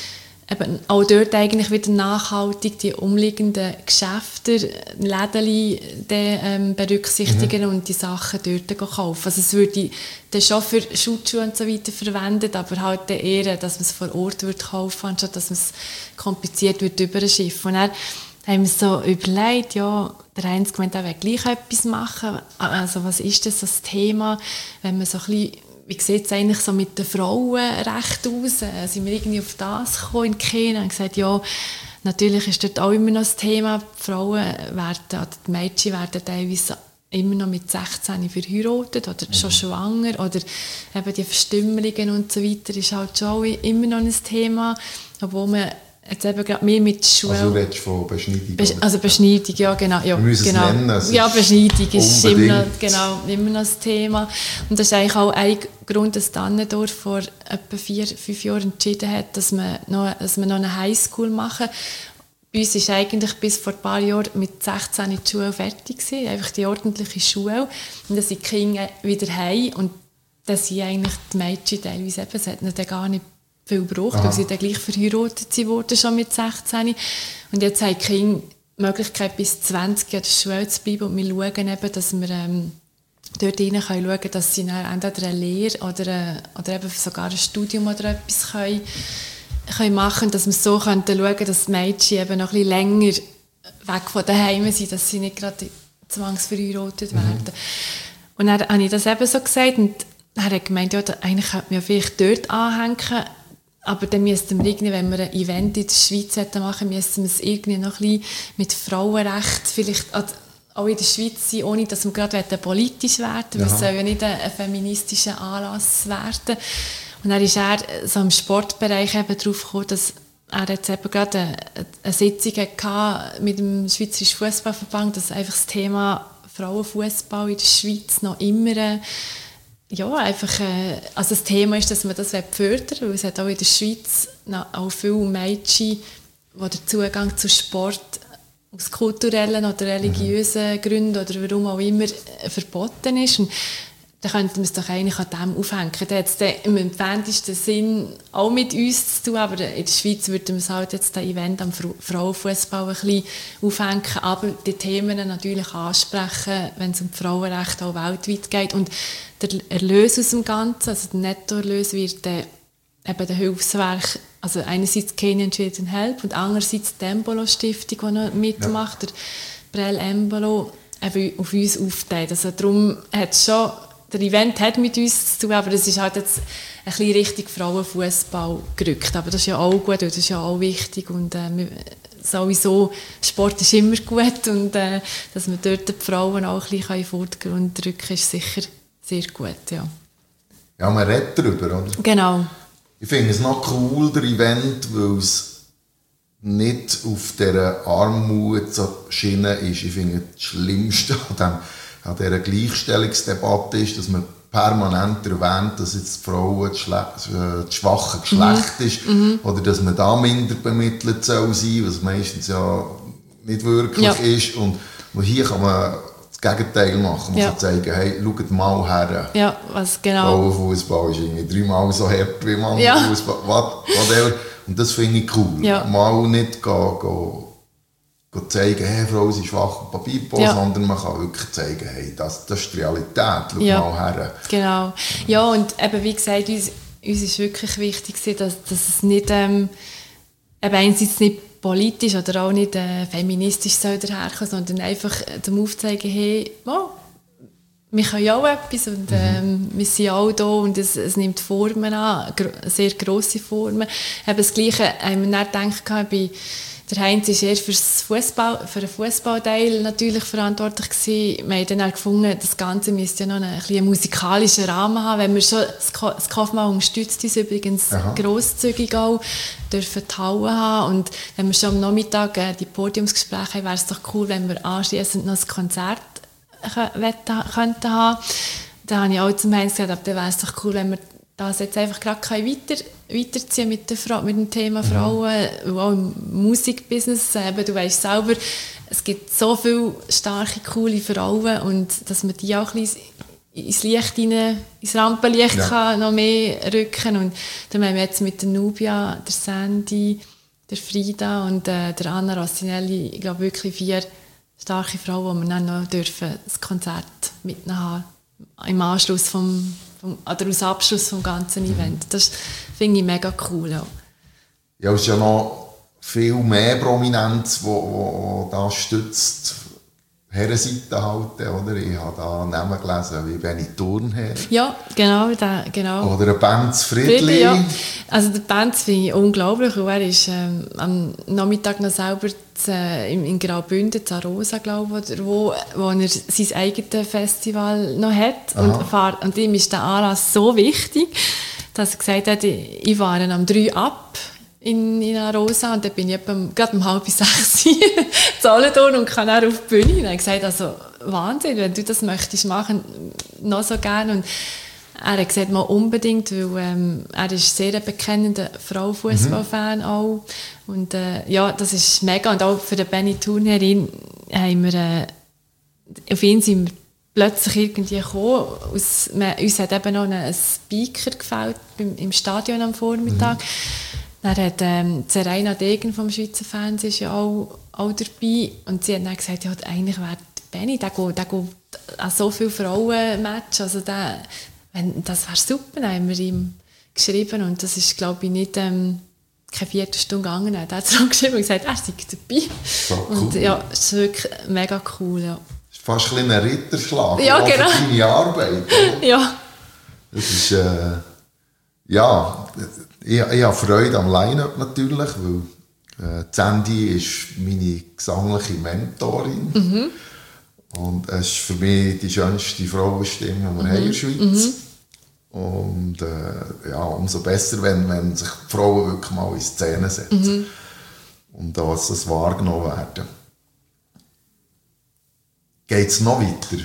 C: eben auch dort eigentlich wieder nachhaltig die umliegenden Geschäfte, Läden ähm, berücksichtigen mhm. und die Sachen dort kaufen. Also es würde dann schon für Schutzschuhe und so weiter verwendet, aber halt eher, dass man es vor Ort wird kaufen, anstatt dass man es kompliziert wird über ein Schiff. Und dann haben wir so überlegt, ja, der Heinz gemeint, er will gleich etwas machen. Also was ist das, das Thema, wenn man so ein bisschen, wie sieht es eigentlich so mit den Frauenrechten aus? Äh, sind wir irgendwie auf das gekommen in Kenia und gesagt, ja, natürlich ist dort auch immer noch das Thema, die Frauen werden, oder die Mädchen werden teilweise immer noch mit sechzehn verheiratet oder mhm. schon schwanger oder eben die Verstümmelungen und so weiter ist halt schon immer noch ein Thema, obwohl man jetzt eben gerade mehr mit Schule...
B: Also du redest von Beschneidung?
C: Besch- also Beschneidung, ja genau. Ja,
B: wir müssen
C: genau.
B: es nennen. Es
C: ja, Beschneidung ist immer noch,
B: unbedingt.
C: genau, immer noch das Thema. Und das ist eigentlich auch ein Grund, dass Dannendorf vor etwa vier, fünf Jahren entschieden hat, dass wir noch, dass wir noch eine Highschool machen. Bei uns ist eigentlich bis vor ein paar Jahren mit sechzehn die Schule fertig gewesen, einfach die ordentliche Schule. Und dann sind die Kinder wieder heim und dann sind eigentlich die Mädchen teilweise eben, es hat ihnen dann gar nicht viel gebraucht, weil sie dann gleich verheiratet wurden, schon mit sechzehn. Und jetzt haben die Kinder die Möglichkeit, bis zwanzig Jahre in der Schule zu bleiben und wir schauen eben, dass wir ähm, dort rein können schauen, dass sie dann entweder eine Lehre oder, eine, oder eben sogar ein Studium oder etwas können, können machen, dass wir so können schauen, dass die Mädchen eben noch ein bisschen länger weg von daheim sind, dass sie nicht gerade zwangsverheiratet werden. Mhm. Und dann habe ich das eben so gesagt und dann hat er gemeint, ja, eigentlich könnte man ja vielleicht dort anhängen, aber dann müssten wir irgendwie, wenn wir ein Event in der Schweiz machen, müssten wir es irgendwie noch ein bisschen mit Frauenrecht vielleicht auch in der Schweiz sein, ohne dass wir gerade politisch werden wollen. Es soll ja nicht ein, ein feministischer Anlass werden. Und dann ist er so im Sportbereich eben darauf gekommen, dass er jetzt eben gerade eine, eine Sitzung hatte mit dem Schweizerischen Fußballverband, dass einfach das Thema Frauenfußball in der Schweiz noch immer ja, einfach, äh, also das Thema ist, dass man das fördern will, weil es hat auch in der Schweiz noch auch viele Mädchen, wo der Zugang zu Sport aus kulturellen oder religiösen mhm. Gründen oder warum auch immer äh, verboten ist. Und da könnten wir es doch eigentlich an dem aufhängen. Da hat es im entferntesten Sinn auch mit uns zu tun, aber in der Schweiz würden wir es halt jetzt das Event am Frauenfußball ein bisschen aufhängen, aber die Themen natürlich ansprechen, wenn es um Frauenrechte auch weltweit geht. Und der Erlös aus dem Ganzen, also der Nettoerlös, wird äh, eben der Hilfswerk, also einerseits Kenyan Children Help und andererseits die Embolo-Stiftung, die noch mitmacht, ja. der Brel Embolo, eben auf uns aufteilt. Also darum hat es schon, der Event hat mit uns zu tun, aber es ist halt jetzt ein bisschen Richtung Frauenfußball gerückt. Aber das ist ja auch gut, das ist ja auch wichtig und äh, sowieso, Sport ist immer gut und äh, dass man dort die Frauen auch ein bisschen in den Vordergrund drücken, ist sicher sehr gut, ja.
B: Ja, man redet darüber, oder?
C: Genau. Ich
B: finde es noch cool, der Event, weil es nicht auf dieser Armutsschiene ist. Ich finde, das Schlimmste an, dem, an dieser Gleichstellungsdebatte ist, dass man permanent erwähnt, dass jetzt die Frau das, Schle- das schwache Geschlecht mhm. ist
C: mhm.
B: oder dass man da minder bemittelt soll sein, was meistens ja nicht wirklich
C: ja.
B: ist. Und hier kann man das Gegenteil machen. Man
C: ja.
B: kann zeigen, hey, schaut mal her.
C: Ja, was genau.
B: Frauenfußball ist irgendwie dreimal so hart wie Mannenfußball.
C: Ja.
B: Und das finde ich cool.
C: Ja.
B: Mal nicht gehen, gehen, gehen zeigen, hey, Frau, sie ist schwach und Papipo, ja. sondern man kann wirklich zeigen, hey, das, das ist die Realität, schau
C: ja.
B: mal her.
C: Genau. Ja, und eben, wie gesagt, uns, uns ist wirklich wichtig, dass, dass es nicht, ähm, eben einerseits nicht politisch oder auch nicht äh, feministisch soll daherkommen, sondern einfach zum Aufzeigen, hey, oh, wir können ja auch etwas und ähm, mhm. wir sind auch da und es, es nimmt Formen an, gro- sehr grosse Formen. Eben das Gleiche haben wir dann gedacht, bei der Heinz war eher fürs Fußball, für den Fußballteil natürlich verantwortlich gewesen. Wir haben dann auch gefunden, das Ganze müsste ja noch einen, ein bisschen musikalischen Rahmen haben, wenn wir schon, das Kaufmann unterstützt uns übrigens Aha. grosszügig auch, dürfen die Halle haben und wenn wir schon am Nachmittag äh, die Podiumsgespräche haben, wäre es doch cool, wenn wir anschliessend noch ein Konzert äh, könnten haben. Da habe ich auch zum Heinz gesagt, aber dann wäre es doch cool, wenn wir das jetzt einfach gerade weiter, weiterziehen mit, der Frau, mit dem Thema Frauen, mhm. auch im Musikbusiness. Eben, du weißt selber, es gibt so viele starke, coole Frauen und dass man die auch ein bisschen ins Licht rein, ins Rampenlicht ja. kann noch mehr rücken. Und dann haben wir jetzt mit der Nubia, der Sandy, der Frida und äh, der Anna Rossinelli, ich glaube wirklich vier starke Frauen, die wir dann noch dürfen das Konzert mitnehmen haben, im Anschluss vom, vom, oder als Abschluss vom ganzen Event. Das finde ich mega cool. Ja,
B: ja, es ist ja noch viel mehr Prominenz, die da stützt. Herrenseite halten, oder? Ich habe da Namen gelesen, wie Benny Thurnherr.
C: Ja, genau, da, genau.
B: Oder ein Benz Friedli.
C: Friedli, ja. Also der Benz finde ich unglaublich. Und er ist ähm, am Nachmittag noch selber zu, äh, in, in Graubünden, zu Rosa, glaube ich, wo, wo er sein eigenes Festival noch hat. Und, fahrt, und ihm ist der Anlass so wichtig, dass er gesagt hat, ich, ich fahre am drei ab. In, in Rosa und dann bin ich etwa, gerade um halb sechs in Solothurn und kann auch auf die Bühne. Und er hat gesagt, also Wahnsinn, wenn du das möchtest machen, noch so gerne. Und er hat gesagt, mal unbedingt, weil ähm, er ist sehr ein bekennender Frauenfußballfan mhm. auch. Und äh, ja, das ist mega. Und auch für den Benny Thurnherr haben wir, äh, auf ihn sind wir plötzlich irgendwie gekommen. Aus, wir, uns hat eben noch ein Speaker gefällt beim, im Stadion am Vormittag. Mhm. Dann hat ähm, Serena Degen vom Schweizer Fernsehen ist ja auch, auch dabei. Und sie hat dann gesagt, ja, eigentlich wäre Benny, der geht, der geht an so viele Frauenmatches. Also der, wenn, das wäre super, dann haben wir ihm geschrieben. Und das ist, glaube ich, nicht ähm, keine Viertelstunde gegangen. Er hat zurückgeschrieben und gesagt, er sei dabei.
B: So cool.
C: Und ja, es ist wirklich mega cool. Ja.
B: Das ist fast ein, ein Ritterschlag
C: ja, genau.
B: für deine Arbeit. Oder?
C: Ja.
B: Das ist, äh, ja, ich, ich habe Freude am Line-Up natürlich, weil äh, Sandy ist meine gesangliche Mentorin. Mhm. Und es ist für mich die schönste Frauenstimme, die wir mhm. haben in der Schweiz. Mhm. Und äh, ja, umso besser, wenn, wenn sich die Frauen wirklich mal in Szene setzen. Mhm. Und dass das wahrgenommen werden. Geht es noch weiter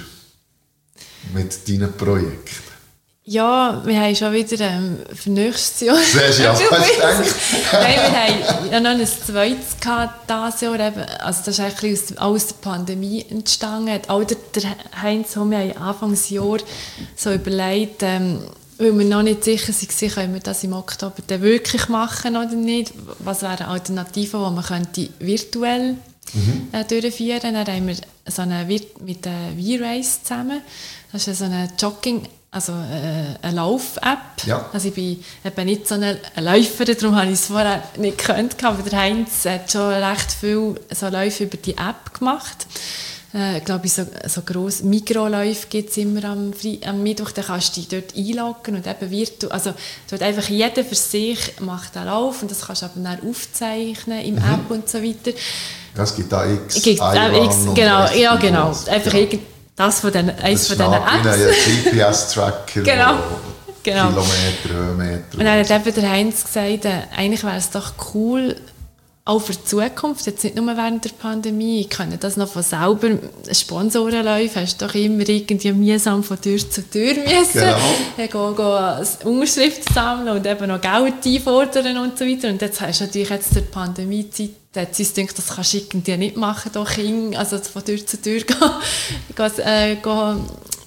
B: mit deinen Projekten?
C: Ja, wir haben schon wieder ähm, für nächstes Jahr.
B: Sehr schön, was hast du gedacht?
C: Nein, wir haben ja noch ein zweites gehabt dieses Jahr. Eben. Also das ist eigentlich aus, aus der Pandemie entstanden. Auch der, der Heinz und wir haben Anfangsjahr so überlegt, ähm, weil wir noch nicht sicher waren, können wir das im Oktober dann wirklich machen oder nicht. Was wären Alternativen, die man könnte virtuell mhm. äh, durchführen könnte. Dann haben wir so eine mit der V-Race zusammen. Das ist so eine Jogging- Also äh, eine Lauf-App. Ja. Also ich bin eben nicht so eine Läuferin, darum habe ich es vorher nicht gekannt. Aber der Heinz hat schon recht viel so Läufe über die App gemacht. Äh, ich glaube, so, so grosse Mikroläufe gibt es immer am, am Mittwoch. Da kannst du dich dort einloggen und eben virtuell. Also dort einfach jeder für sich macht einen Lauf und das kannst du aber dann aufzeichnen im mhm. App und so weiter.
B: Ja, es gibt da X,
C: gibt, äh, X genau, ja genau. Einfach ja. Das von den, eins von diesen Apps.
B: Das ist ein G P S-Tracker,
C: genau. Genau.
B: Kilometer, Höhenmeter.
C: Und dann hat eben der Heinz gesagt, äh, eigentlich wäre es doch cool, auch für die Zukunft, jetzt nicht nur während der Pandemie, ich kann das noch von selber, Sponsorenläufe, hast du doch immer irgendwie mühsam von Tür zu Tür müssen. Genau. Gehen, gehen Unterschriften sammeln und eben noch Geld einfordern und so weiter. Und jetzt hast du natürlich jetzt durch die Pandemiezeit, da hat sie gedacht, das kannst du irgendwie nicht machen, doch King, also von Tür zu Tür gehen, gehen, äh, gehen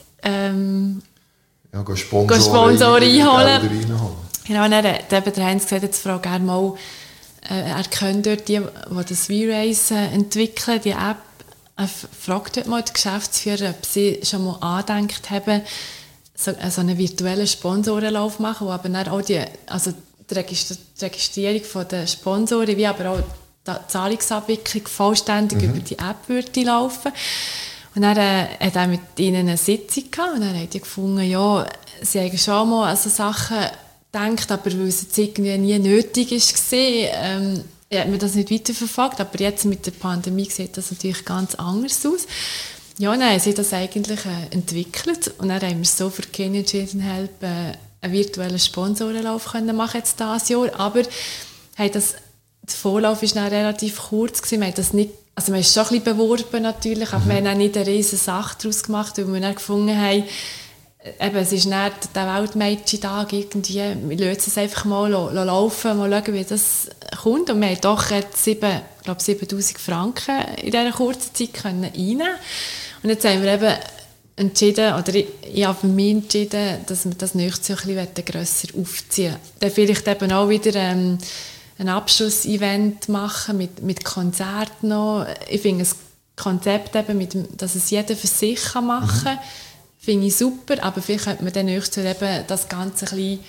C: ähm,
B: ja, gehen Sponsoren, Sponsoren
C: einholen. Genau, und dann hat eben der Heinz gesagt, jetzt frage gerne mal, äh, er kennt dort die, die das V-Race äh, entwickeln, die App, er fragt dort mal die Geschäftsführer, ob sie schon mal angedenkt haben, so, äh, so einen virtuellen Sponsorenlauf machen, wo aber dann auch die, also die, Registri- die Registrierung der Sponsoren, wie aber auch die Zahlungsabwicklung vollständig mhm. über die App würde laufen. Und dann äh, hat er mit ihnen eine Sitzung gehabt und dann hat er gefunden, ja, sie haben schon mal an so Sachen gedacht, aber weil es jetzt irgendwie nie nötig war, ähm, hat man das nicht weiterverfolgt. Aber jetzt mit der Pandemie sieht das natürlich ganz anders aus. Ja, dann haben sie das eigentlich äh, entwickelt und dann haben wir so für Kenya Children Help äh, einen virtuellen Sponsorenlauf können machen jetzt dieses Jahr, aber haben das, der Vorlauf war dann relativ kurz gewesen. Wir haben das nicht, also wir haben es schon ein bisschen beworben natürlich, aber mhm. wir haben auch nicht eine riesige Sache daraus gemacht, weil wir dann gefunden haben, eben, es ist nicht der Weltmädchen-Tag irgendwie, wir lassen es einfach mal laufen, mal schauen, wie das kommt. Und wir haben doch jetzt sieben, ich glaube siebentausend Franken in dieser kurzen Zeit können reinnehmen. Und jetzt haben wir eben entschieden, oder ich, ich habe für mich entschieden, dass wir das nächstes Jahr ein bisschen grösser aufziehen wollen. Dann vielleicht eben auch wieder ähm, ein Abschlussevent machen mit, mit Konzerten noch. Ich finde das Konzept eben, mit, dass es jeder für sich machen kann, mhm. finde ich super, aber vielleicht könnte man dann eben das Ganze ein bisschen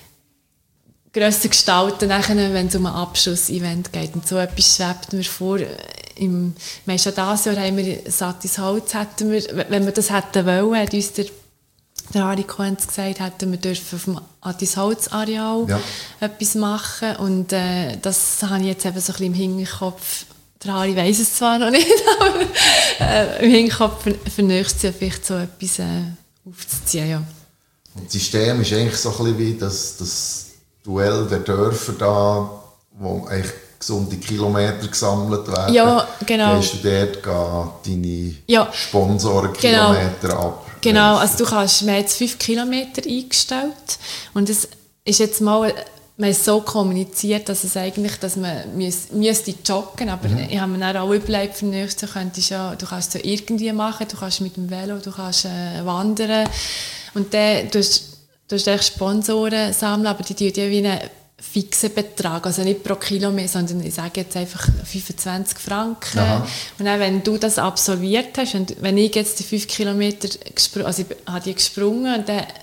C: grösser gestalten, wenn es um ein Abschlussevent geht. Und so etwas schwebt mir vor. Im, wir haben schon dieses Jahr haben wir Satis Holz, hätten wir, wenn wir das hätten wollen, hat uns der, der Harry Koenz gesagt, hätten wir dürfen auf dem Satis Holz Areal ja. etwas machen. Und äh, das habe ich jetzt eben so ein bisschen im Hinterkopf. Der Harry weiss es zwar noch nicht, aber äh, im Hinterkopf für, für nächstes Jahr vielleicht so etwas äh, aufzuziehen. Ja.
B: Und das System ist eigentlich so ein bisschen wie das, das Duell der Dörfer da, wo eigentlich gesunde Kilometer gesammelt werden.
C: Ja, genau.
B: Gehst du dort deine
C: ja.
B: Sponsorenkilometer
C: genau.
B: ab?
C: Genau, also du kannst, wir haben jetzt fünf Kilometer eingestellt und es ist jetzt mal, man ist so kommuniziert, dass es eigentlich, dass man müsste, müsste joggen, aber mhm. ich habe mir dann auch überlegt, für nächstes könntest ja, du kannst es ja irgendwie machen, du kannst mit dem Velo, du kannst äh, wandern und dann, du hast Du hast echt Sponsoren sammeln, aber die tun ja wie einen fixen Betrag, also nicht pro Kilometer, sondern ich sage jetzt einfach fünfundzwanzig Franken. Aha. Und dann, wenn du das absolviert hast, und wenn ich jetzt die fünf Kilometer gesprungen, also ich habe die gesprungen und dann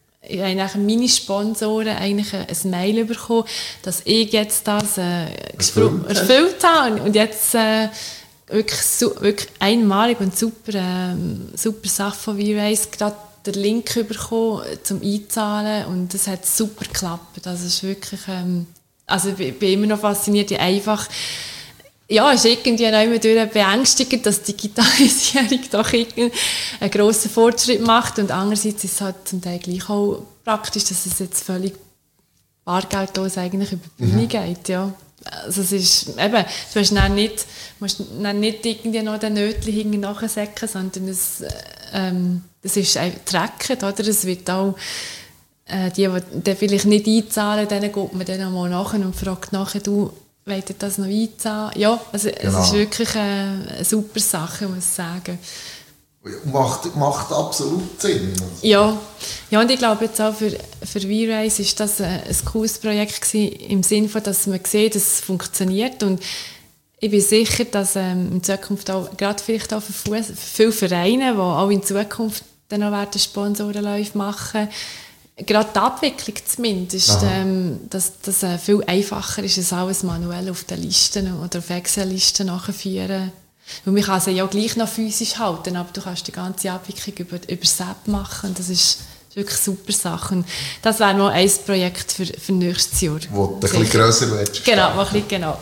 C: haben meine Sponsoren eigentlich ein Mail bekommen, dass ich jetzt das äh, erfüllt, erfüllt habe und jetzt äh, wirklich, wirklich einmalig und super, äh, super Sache von V-Race gerade den Link bekommen, zum Einzahlen und das hat super geklappt. Also es ist wirklich, ähm, also ich bin immer noch fasziniert, wie einfach, ja, es ist irgendwie auch immer durch beängstigend, dass die Digitalisierung doch einen grossen Fortschritt macht und andererseits ist es halt zum Teil gleich auch praktisch, dass es jetzt völlig bargeldlos eigentlich über die Bühne mhm. geht, ja. Also es ist, eben, du hast dann nicht, musst dann nicht irgendwie noch den Nötchen hinten nachsäcken, sondern es, ähm, es ist trackend, oder? Es wird auch, äh, die, die vielleicht nicht einzahlen, denen geht man dann mal nachher und fragt nachher, du, wollt ihr das noch einzahlen? Ja, also genau. Es ist wirklich eine, eine super Sache, muss ich sagen.
B: Macht, macht absolut Sinn.
C: Ja. Ja, und ich glaube jetzt auch für, für V-Race ist das ein, ein cooles Projekt gewesen, im Sinne von, dass man sieht, dass es funktioniert und ich bin sicher, dass ähm, in Zukunft auch, gerade vielleicht auch für, Fuss, für viele Vereine, die auch in Zukunft dann noch werden Sponsorenläufe machen, gerade die Abwicklung zumindest, ähm, dass das äh, viel einfacher ist, als alles manuell auf den Listen oder auf Excel-Listen nachführen. Weil man kann sie ja gleich noch physisch halten, aber du kannst die ganze Abwicklung über, über das App machen. Das ist wirklich eine super Sache. Und das wäre noch ein Projekt für, für nächstes Jahr.
B: Wo du ein bisschen grösser willst.
C: Genau, ein bisschen, genau.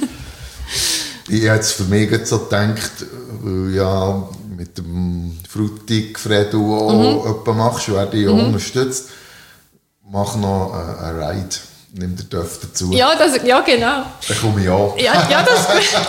B: Ich habe jetzt für mich so gedacht, weil ja mit dem Frutig-Fredo auch mhm. etwas machst, werde ich auch mhm. unterstützt. Mach noch einen Ride. Nimm den Dörf dazu.
C: Ja, das, ja, genau.
B: Dann komme ich auch.
C: Ja, ja, das,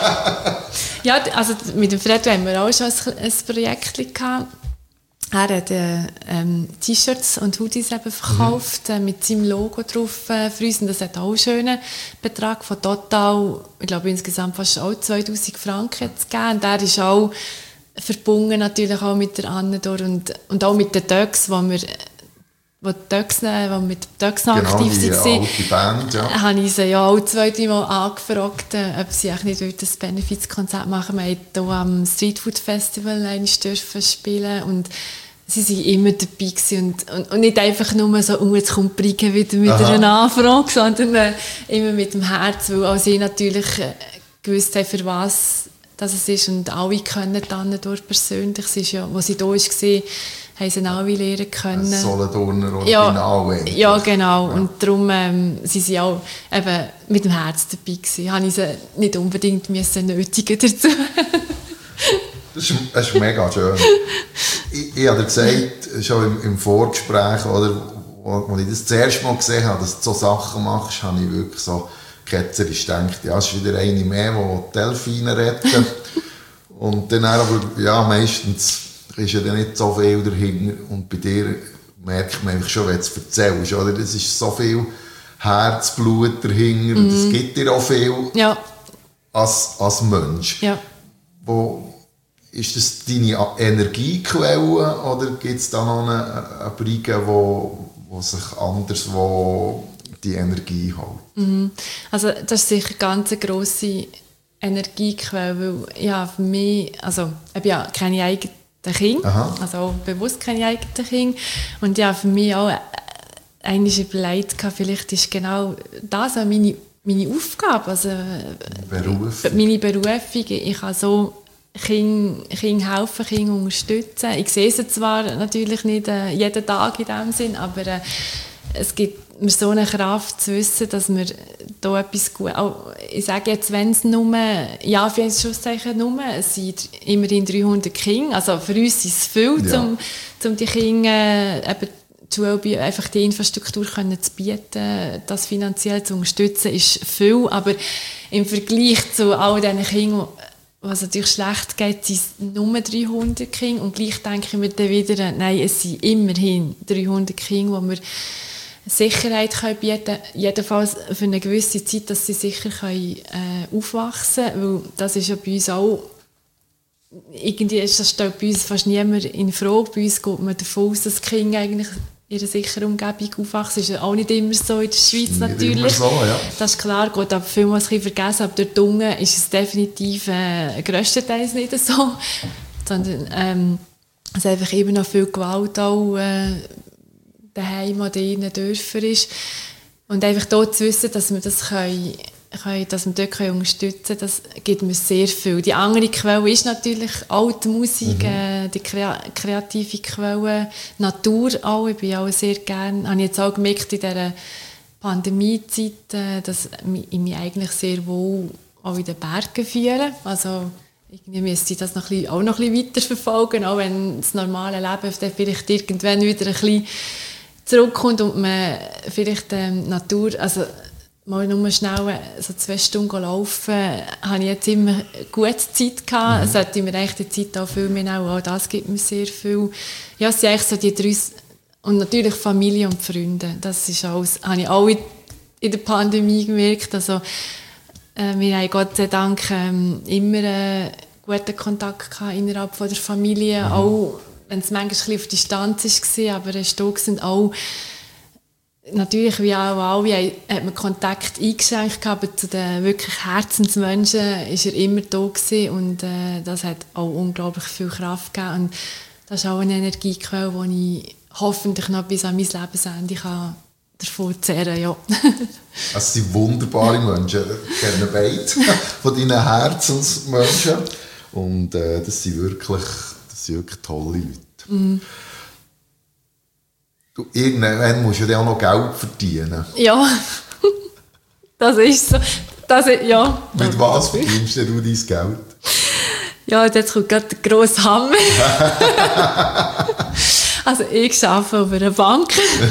C: ja, also mit dem Fredo haben wir auch schon ein, ein Projekt gehabt. Er hat äh, ähm, T-Shirts und Hoodies eben verkauft, mhm. äh, mit seinem Logo drauf äh, für uns. Und das hat auch einen schönen Betrag von total, ich glaube insgesamt fast auch zweitausend Franken gegeben. Und der ist auch verbunden natürlich auch mit der Annedor und, und auch mit den Döcks, wo wir wo die Döcksen, wo wir mit den Döcksen
B: genau,
C: aktiv waren,
B: alte Band, ja.
C: habe ich sie ja auch zwei, drei Mal angefragt, ob sie eigentlich nicht ein Benefizkonzert machen. Wir durften hier am Street Food Festival einmal spielen und sie waren immer dabei und, und, und nicht einfach nur so, oh, jetzt kommt Brigge wieder mit Aha. einer Anfrage, sondern äh, immer mit dem Herz, weil auch sie natürlich äh, gewusst haben, für was das es ist und alle können dann durch persönlich. Sie ist ja, wo sie da war, haben sie auch lernen können.
B: Ein Solothurner Original.
C: Ja, ja, genau. Ja. Und darum ähm, sie sie auch eben mit dem Herz dabei gewesen. Habe ich sie nicht unbedingt müssen nötigen dazu.
B: das, ist, das ist mega schön. ich, ich habe dir gesagt, schon im, im Vorgespräch, oder, wo, wo ich das zuerst mal gesehen habe, dass du so Sachen machst, habe ich wirklich so ketzerisch gedacht, ja, es ist wieder eine mehr, die die Delfine retten. Und dann aber, ja, meistens ist ja dann nicht so viel dahinter und bei dir merkt man schon, wenn du es erzählst, oder? Das ist so viel Herzblut dahinter und es mm. gibt dir auch viel
C: ja.
B: als, als Mensch.
C: Ja.
B: Wo, ist das deine Energiequelle oder gibt es da noch eine, eine Brigge, wo, wo sich anders wo die Energie holt.
C: Mhm. Also das ist sicher ganz eine grosse Energiequelle, weil ja, für mich, also ich habe ja keine eigenen Kinder,
B: Aha.
C: also auch bewusst keine eigenen Kinder und ja, für mich auch einmal überlegt, vielleicht ist genau das auch meine, meine Aufgabe, also
B: Berufung.
C: meine Berufung, ich kann so Kindern, Kindern helfen, Kinder unterstützen. Ich sehe sie zwar natürlich nicht äh, jeden Tag in dem Sinn, aber äh, es gibt mir so eine Kraft zu wissen, dass wir da etwas gut... Auch, ich sage jetzt, wenn es nur... Ja, für uns Schlusszeichen nur, es sind immerhin dreihundert Kinder. Also für uns ist es viel,
B: ja.
C: um, um die Kinder äh, eben die Schule, einfach die Infrastruktur können zu bieten, das finanziell zu unterstützen, ist viel. Aber im Vergleich zu all diesen Kindern, was natürlich schlecht geht, sind es nur dreihundert Kinder. Und gleich denke ich mir dann wieder, nein, es sind immerhin dreihundert Kinder, die wir Sicherheit können bieten können, jedenfalls für eine gewisse Zeit, dass sie sicher können, äh, aufwachsen können, weil das ist ja bei uns auch, irgendwie ist das stellt bei uns fast niemand in Frage, bei uns geht man davon aus, dass die Kinder eigentlich in einer sicheren Umgebung aufwachsen, das ist ja auch nicht immer so in der Schweiz
B: nicht
C: natürlich,
B: immer so, ja. Das
C: ist klar, geht aber vielmals ein bisschen vergessen, aber dort unten ist es definitiv äh, grösstenteils nicht so, sondern ähm, es ist einfach immer noch viel Gewalt auch äh, daheim oder in den Dörfern ist. Und einfach dort zu wissen, dass wir das können, können, dass wir dort können unterstützen können, das gibt mir sehr viel. Die andere Quelle ist natürlich alte Musik, mhm. äh, die krea- kreative Quelle, Natur auch. Ich bin auch sehr gerne, habe ich jetzt auch gemerkt in dieser Pandemiezeit, äh, dass ich mich eigentlich sehr wohl auch in den Bergen fühle. Also irgendwie müsste ich das noch ein bisschen, auch noch ein bisschen weiterverfolgen, auch wenn das normale Leben dann vielleicht irgendwann wieder ein bisschen zurückkommt und man vielleicht ähm, Natur, also mal nur schnell so zwei Stunden laufen, habe ich jetzt immer gute Zeit gehabt. Mhm. Sollte mir eigentlich die Zeit auch viel mehr nehmen, auch das gibt mir sehr viel. Ja, es sind eigentlich so die drei, und natürlich Familie und Freunde, das ist alles, habe ich auch in der Pandemie gemerkt, also äh, wir haben Gott sei Dank ähm, immer äh, guten Kontakt gehabt innerhalb von der Familie, mhm. auch wenn es manchmal ein bisschen auf Distanz war, aber es sind auch, natürlich wie auch alle, hat man Kontakt eingeschränkt, aber zu den wirklich Herzensmenschen war er immer da gewesen und äh, das hat auch unglaublich viel Kraft gegeben und das ist auch eine Energiequelle, die ich hoffentlich noch bis an mein Lebensende kann davon zehren, ja.
B: Es sind wunderbare Menschen, ich kenne beide von deinen Herzensmenschen und äh, das sind wirklich Das sind wirklich tolle Leute. Mm. Du, irgendwann musst du ja auch noch Geld verdienen.
C: Ja, das ist so. Das, ja.
B: Mit was verdienst du dein Geld?
C: Ja, jetzt kommt gerade der grosse Hammer. Also ich arbeite auf einer Bank.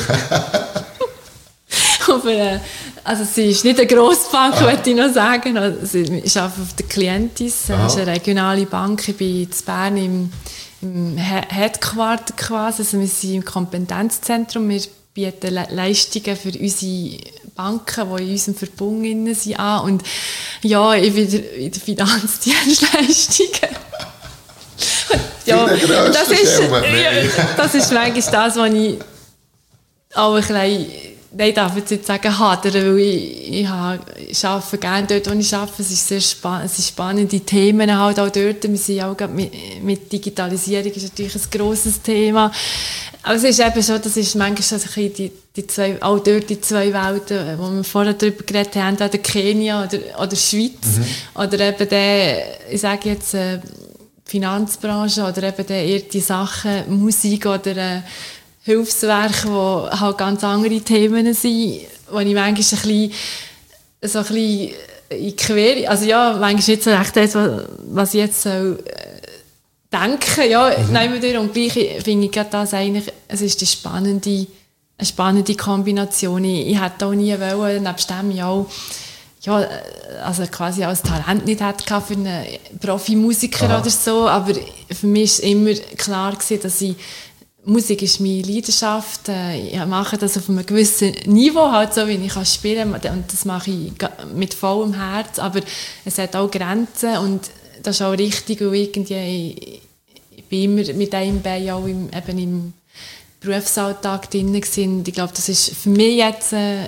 C: auf einer, also sie ist nicht eine grosse Bank, ah. möchte ich noch sagen. Also ich arbeite auf der Clientis, das ist eine regionale Bank. Ich bin in Bern im, im Headquarter quasi. Also wir sind im Kompetenzzentrum. Wir bieten Le- Leistungen für unsere Banken, die in unserem Verbund sind, an. Und ja, ich bin in der Finanzdienstleistungen. Ja, das ist, ja, das ist manchmal das, was ich auch ein bisschen, ich darf jetzt nicht sagen, hadere, weil ich, ich, habe, ich arbeite gerne dort, wo ich arbeite. Es ist sehr spann- es sind spannende Themen halt auch dort. Wir sind auch mit, mit Digitalisierung ist natürlich ein grosses Thema. Aber es ist eben schon, das ist manchmal so ein bisschen die, die zwei, auch dort die zwei Welten, wo wir vorher darüber geredet haben, entweder Kenia oder, oder Schweiz. Mhm. Oder eben der, ich sage jetzt, äh, Finanzbranche oder eben eher die Sachen, Musik oder äh, Hilfswerke, wo halt ganz andere Themen sind, wo ich manchmal ein bisschen, so ein bisschen in Quere, also ja, manchmal nicht so recht das, was ich jetzt so äh, denke, ja, mhm. nehmen wir und gleich finde ich gerade das eigentlich, es ist die spannende, eine spannende Kombination. Ich, ich hätte auch nie wollen, nebst dem ja auch, ja, also quasi als Talent nicht hatte für einen Profimusiker Aha. oder so, aber für mich war immer klar gewesen, dass ich, Musik ist meine Leidenschaft, ich mache das auf einem gewissen Niveau, halt so wie ich kann spielen kann, und das mache ich mit vollem Herz, aber es hat auch Grenzen und das ist auch richtig, weil irgendwie, ich bin immer mit einem Bein auch im, eben im Berufsalltag drin gewesen. Ich glaube, das ist für mich jetzt äh,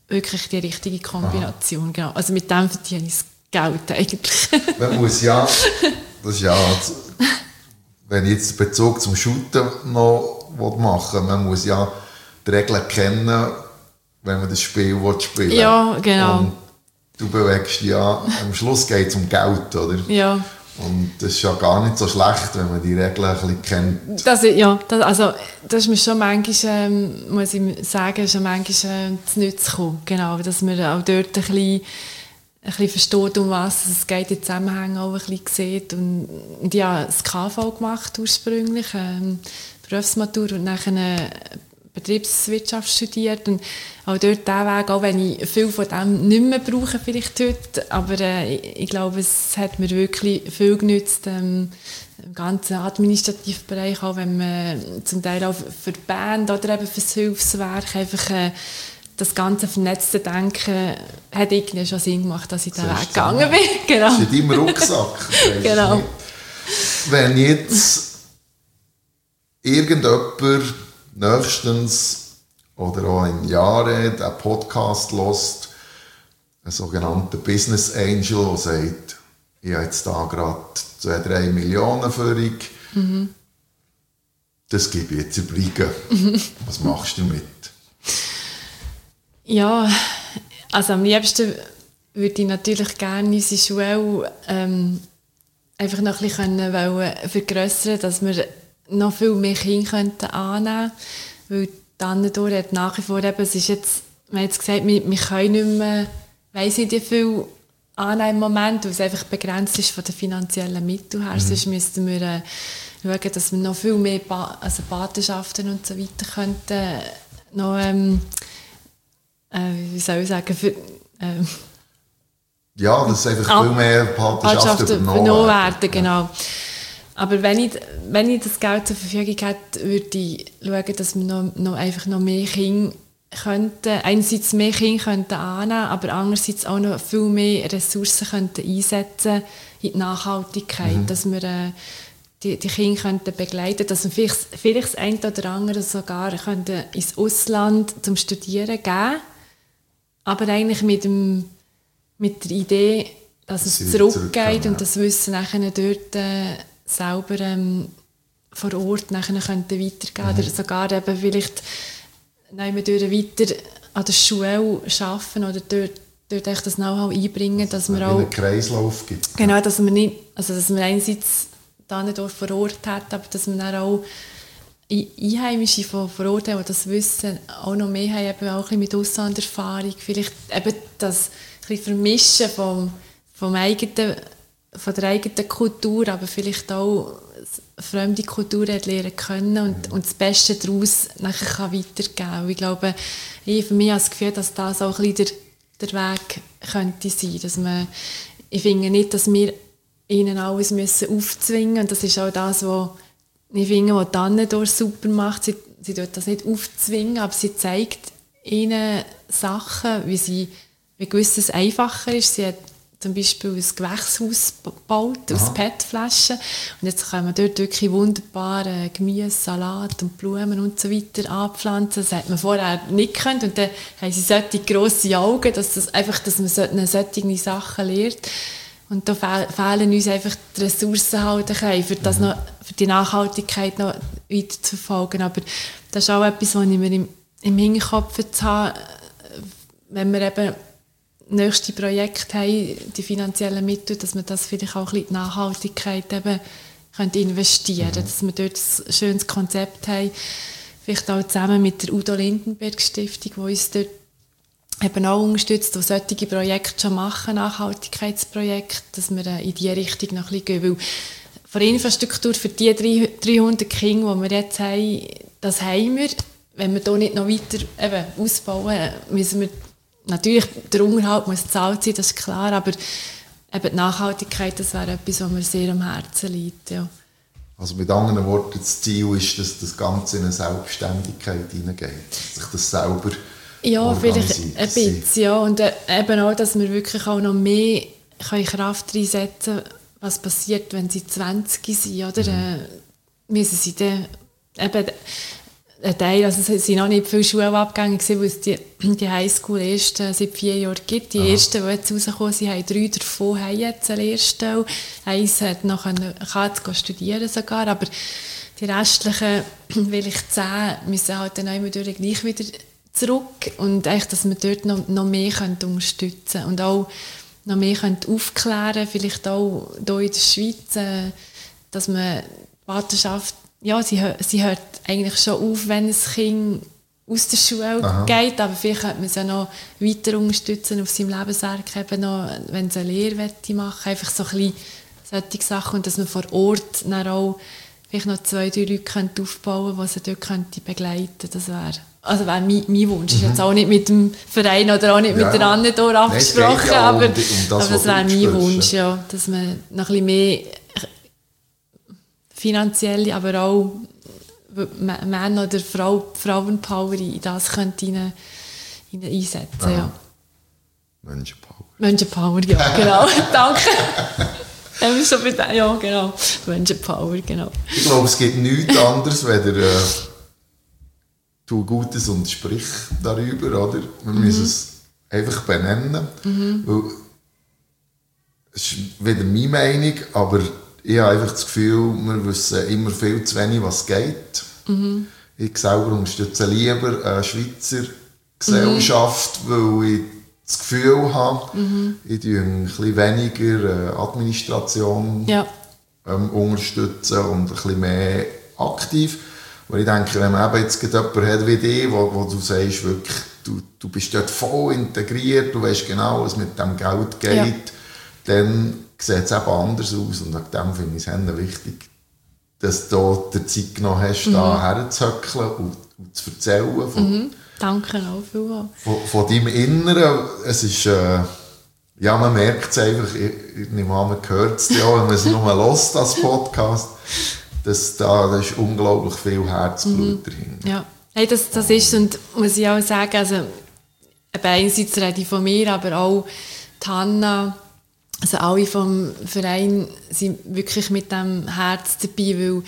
C: wirklich die richtige Kombination. Genau. Also mit dem verdiene ich das Geld eigentlich.
B: Man muss ja, das ist ja, wenn ich jetzt Bezug zum Shooten noch machen will, man muss ja die Regeln kennen, wenn man das Spiel spielen will.
C: Ja, genau.
B: Und du bewegst ja, am Schluss geht es um Geld, oder?
C: Ja.
B: Und das ist ja gar nicht so schlecht, wenn man die Regeln ein bisschen kennt.
C: Das, ja, das, also, das ist mir schon manchmal, ähm, muss ich sagen, schon manchmal äh, zu Nützen gekommen. Genau, dass man auch dort ein bisschen, ein bisschen versteht, um was es geht, die Zusammenhänge auch ein bisschen sieht. Und, und ich habe das K V gemacht ursprünglich, ähm, Berufsmatur und nachher eine Betriebswirtschaft studiert. Und auch dort diesen Weg, auch wenn ich viel von dem nicht mehr brauche vielleicht heute, aber äh, ich, ich glaube, es hat mir wirklich viel genützt, ähm, im ganzen Administrativbereich, auch wenn man zum Teil auch für die Band oder eben für das Hilfswerk einfach äh, das ganze vernetzte Denken hat irgendwie schon Sinn gemacht, dass ich diesen Weg gegangen bin. Genau.
B: Das ist in deinem Rucksack.
C: Genau.
B: Wenn jetzt irgendjemand nächstens oder auch in Jahren den Podcast hört, ein sogenannter Business Angel, der sagt, ich habe jetzt da gerade zwei, drei Millionen für dich, mhm. das gebe ich jetzt übrigens. Mhm. Was machst du damit?
C: Ja, also am liebsten würde ich natürlich gerne unsere Schule ähm, einfach noch ein bisschen vergrössern, dass wir noch viel mehr Kinder annehmen könnten. Weil dann hat nach wie vor eben, es ist jetzt, man hat jetzt gesagt, wir, wir können nicht mehr, weiss nicht wie viel annehmen im Moment, weil es einfach begrenzt ist von den finanziellen Mitteln her. Mhm. Sonst müssten wir äh, schauen, dass wir noch viel mehr ba- also Patenschaften und so weiter könnten, noch, ähm, äh, wie soll ich sagen, für, ähm,
B: ja, dass einfach ah, viel mehr Patenschaften
C: übernommen werden. Genau. Aber wenn ich, wenn ich das Geld zur Verfügung hätte, würde ich schauen, dass wir noch, noch, einfach noch mehr Kinder könnten, einerseits mehr Kinder könnten annehmen, aber andererseits auch noch viel mehr Ressourcen könnten einsetzen in die Nachhaltigkeit, mhm. dass wir äh, die, die Kinder könnten begleiten, dass wir vielleicht, vielleicht das eine oder andere sogar könnten ins Ausland zum Studieren geben, aber eigentlich mit, dem, mit der Idee, dass es zurückgeht und das Wissen nachher dort äh, selber ähm, vor Ort nachher könnten weitergehen mhm. oder sogar eben vielleicht weiter an der Schule arbeiten oder dort, dort echt das Know-how einbringen, dass
B: also,
C: wir auch
B: einen Kreislauf gibt.
C: Genau, dass wir nicht, also dass wir einerseits da nicht vor Ort hat, aber dass wir dann auch Einheimische von vor Ort haben, die das Wissen auch noch mehr haben, eben auch ein bisschen mit Auslanderfahrung, vielleicht eben das ein bisschen Vermischen vom, vom eigenen, von der eigenen Kultur, aber vielleicht auch fremde Kulturen lernen können und, und das Beste daraus nachher kann weitergeben kann. Ich glaube, ich für mich habe das Gefühl, dass das auch ein bisschen der, der Weg könnte sein. Dass man, ich finde nicht, dass wir ihnen alles müssen aufzwingen müssen. Und das ist auch das, was ich finde, was Dannendorf super macht. Sie, sie tut das nicht aufzwingen, aber sie zeigt ihnen Sachen, wie, sie, wie gewisses einfacher ist. Sie hat zum Beispiel ein Gewächshaus gebaut aus P E T-Flaschen. Und jetzt kann man dort wirklich wunderbar äh, Gemüse, Salat und Blumen und so weiter anpflanzen. Das hat man vorher nicht gekannt. Und dann haben sie solche grosse Augen, dass, das einfach, dass man solche, solche Sachen lernt. Und da fehl, fehlen uns einfach die Ressourcen halt für, das noch, für die Nachhaltigkeit noch weiter zu verfolgen. Aber das ist auch etwas, was ich mir im, im Hinterkopf habe, wenn wir eben nächste Projekte haben, die finanziellen Mittel, dass man das vielleicht auch ein bisschen in die Nachhaltigkeit eben könnte investieren könnte, mhm. dass wir dort ein schönes Konzept haben, vielleicht auch zusammen mit der Udo Lindenberg Stiftung, die uns dort eben auch unterstützt, die solche Projekte schon machen, Nachhaltigkeitsprojekte, dass wir in diese Richtung noch ein bisschen gehen, weil von der Infrastruktur für die dreihundert Kinder, die wir jetzt haben, das haben wir. Wenn wir hier nicht noch weiter eben ausbauen, müssen wir natürlich, der Unterhalt muss gezahlt sein, das ist klar, aber eben die Nachhaltigkeit, das wäre etwas, was mir sehr am Herzen liegt. Ja.
B: Also mit anderen Worten, das Ziel ist, dass das Ganze in eine Selbstständigkeit hineingeht, dass sich das selber
C: ja, vielleicht ein bisschen, ja. Und äh, eben auch, dass wir wirklich auch noch mehr Kraft reinsetzen können, was passiert, wenn sie zwanzig sind, oder? Mhm. Äh, müssen sie dann eben ein Teil, also es waren noch nicht viele Schulabgänge, weil es die, die Highschool erst seit vier Jahren gibt. Die Aha. ersten, die jetzt rausgekommen sind, haben drei davon haben jetzt eine Lehrstelle. Eins hat noch eine, kann jetzt studieren sogar, aber die restlichen, vielleicht zehn, müssen halt dann immer durch gleich wieder zurück. Und eigentlich, dass wir dort noch, noch mehr unterstützen können und auch noch mehr aufklären, vielleicht auch hier in der Schweiz, dass man die Vaterschaft, ja, sie, sie hört eigentlich schon auf, wenn ein Kind aus der Schule Aha. geht, aber vielleicht könnte man es ja noch weiter unterstützen auf seinem Lebenswerk, eben noch, wenn es eine Lehre machen möchte, einfach so ein bisschen solche Sachen und dass man vor Ort dann auch vielleicht noch zwei, drei Leute aufbauen könnte, die sie dort begleiten könnten. Das wäre also wär mein, mein Wunsch. Mhm. Ist jetzt auch nicht mit dem Verein oder auch nicht ja. mit der Anne hier abgesprochen, ja aber, um, um das, aber das wäre mein Wunsch, ja, dass man noch ein bisschen mehr finanzielle, aber auch Männer- oder Frau, Frauenpower in das könnte ihnen, ihnen einsetzen. Ja.
B: Menschenpower. Menschenpower,
C: ja, genau. Danke. Ja, genau. Menschenpower, genau.
B: Ich glaube, es gibt nichts anderes, wenn äh, tu Gutes und sprich darüber, oder? Wir mhm. müssen es einfach benennen. Mhm. Weil, es ist wieder meine Meinung, aber ich habe einfach das Gefühl, wir wissen immer viel zu wenig, was geht. Mhm. Ich selber unterstütze lieber eine Schweizer Gesellschaft, mhm. weil ich das Gefühl habe, mhm. ich tue ein bisschen weniger Administration ja. ähm, unterstützen und ein bisschen mehr aktiv. Weil ich denke, wenn man eben jetzt jemanden hat wie dich, wo, wo du sagst, wirklich, du, du bist dort voll integriert, du weißt genau, was mit dem Geld geht, ja. dann sieht es eben anders aus. Und nach dem finde ich es wichtig, dass du dir Zeit genommen hast, mhm. da herzuhöckeln und, und zu erzählen. Von,
C: mhm. Danke auch vielmals.
B: Von, von deinem Inneren. Es ist, äh, ja, man merkt es einfach, ich, ich nehme an, man hört es ja, wenn man es nur hört, das Podcast, dass da, da ist unglaublich viel Herzblut mhm. drin.
C: Ja, hey, das, das ist, und muss ich auch sagen, also, einerseits rede ich von mir, aber auch die Hanna, also alle vom Verein sind wirklich mit dem Herz dabei, weil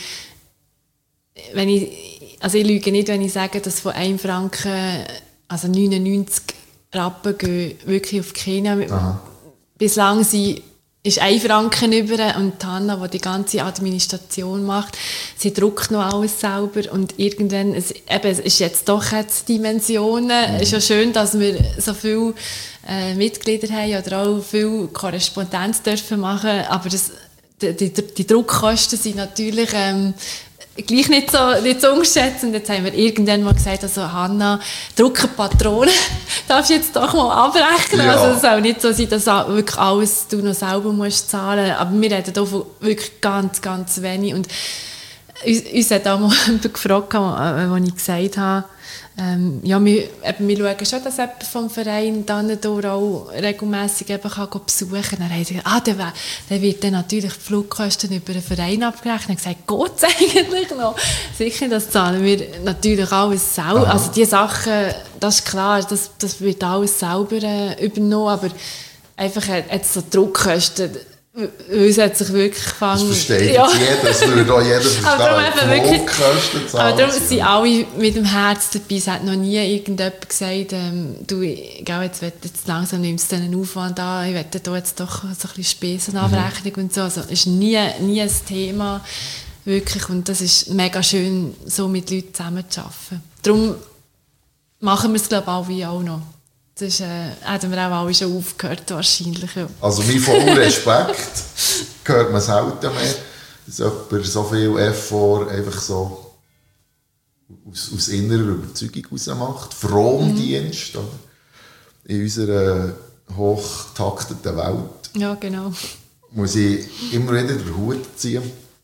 C: wenn ich, also ich lüge nicht, wenn ich sage, dass von einem Franken, also neunundneunzig Rappen gehen wirklich auf Kenia. Aha. Bislang sind, ist ein Franken über und die Hanna, die die ganze Administration macht, sie druckt noch alles selber und irgendwann, es, eben, es ist jetzt doch jetzt Dimensionen, es mhm. ist ja schön, dass wir so viele äh, Mitglieder haben oder auch viel Korrespondenz dürfen machen, aber das, die, die, die Druckkosten sind natürlich ähm, gleich nicht so, nicht so unterschätzt. Und jetzt haben wir irgendwann mal gesagt, also Hanna, Druckerpatronen darfst du jetzt doch mal abrechnen. Ja. Also es soll nicht so sein, dass wirklich alles du noch selber musst zahlen. Aber wir reden hier von wirklich ganz, ganz wenig. Und uns, uns hat auch mal jemand gefragt, als ich gesagt habe, ähm, ja, wir, eben, wir schauen schon, dass jemand vom Verein dann auch regelmässig eben kann besuchen kann. Dann haben sie gesagt, ah, der, der wird dann natürlich die Flugkosten über den Verein abgerechnet. Ich habe gesagt, geht es eigentlich noch? Sicher, das zahlen wir natürlich alles selber. Aha. Also die Sachen, das ist klar, das, das wird alles selber äh, übernommen, aber einfach jetzt so Druckkosten, uns hat sich wirklich gefangen.
B: Das versteht ja. jetzt jeder, das würde auch jeder verstehen.
C: Aber darum sind alle mit dem Herz dabei. Es hat noch nie irgendjemand gesagt, ähm, du, ich jetzt, jetzt langsam nimmst du einen Aufwand an, ich möchte da jetzt doch so ein bisschen Spesenabrechnung mhm. und so. Also, es ist nie, nie ein Thema, wirklich. Und das ist mega schön, so mit Leuten zusammenzuarbeiten. Darum machen wir es, glaube ich, auch noch. Das ist, äh, haben wir auch alle schon aufgehört, wahrscheinlich. Ja.
B: Also mein voller Respekt hört man selten mehr, dass jemand so viel Effort einfach so aus, aus innerer Überzeugung heraus macht. Frondienst, mhm. in unserer hochtakteten Welt.
C: Ja, genau.
B: Muss ich immer wieder den Hut ziehen.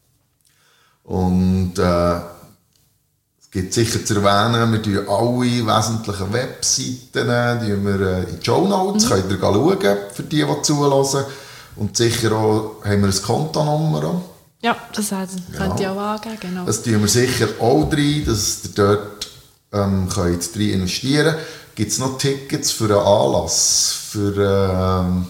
B: Und äh, es gibt sicher zu erwähnen, wir tun alle wesentlichen Webseiten die wir in die Shownotes, mhm. könnt ihr schauen, für die, die zuhören. Und sicher auch haben wir eine Kontonummer.
C: Ja, das könnt ihr auch angeben, genau.
B: Das tun wir sicher auch rein, dass ihr dort ähm, könnt rein investieren könnt. Gibt es noch Tickets für einen Anlass, für ähm,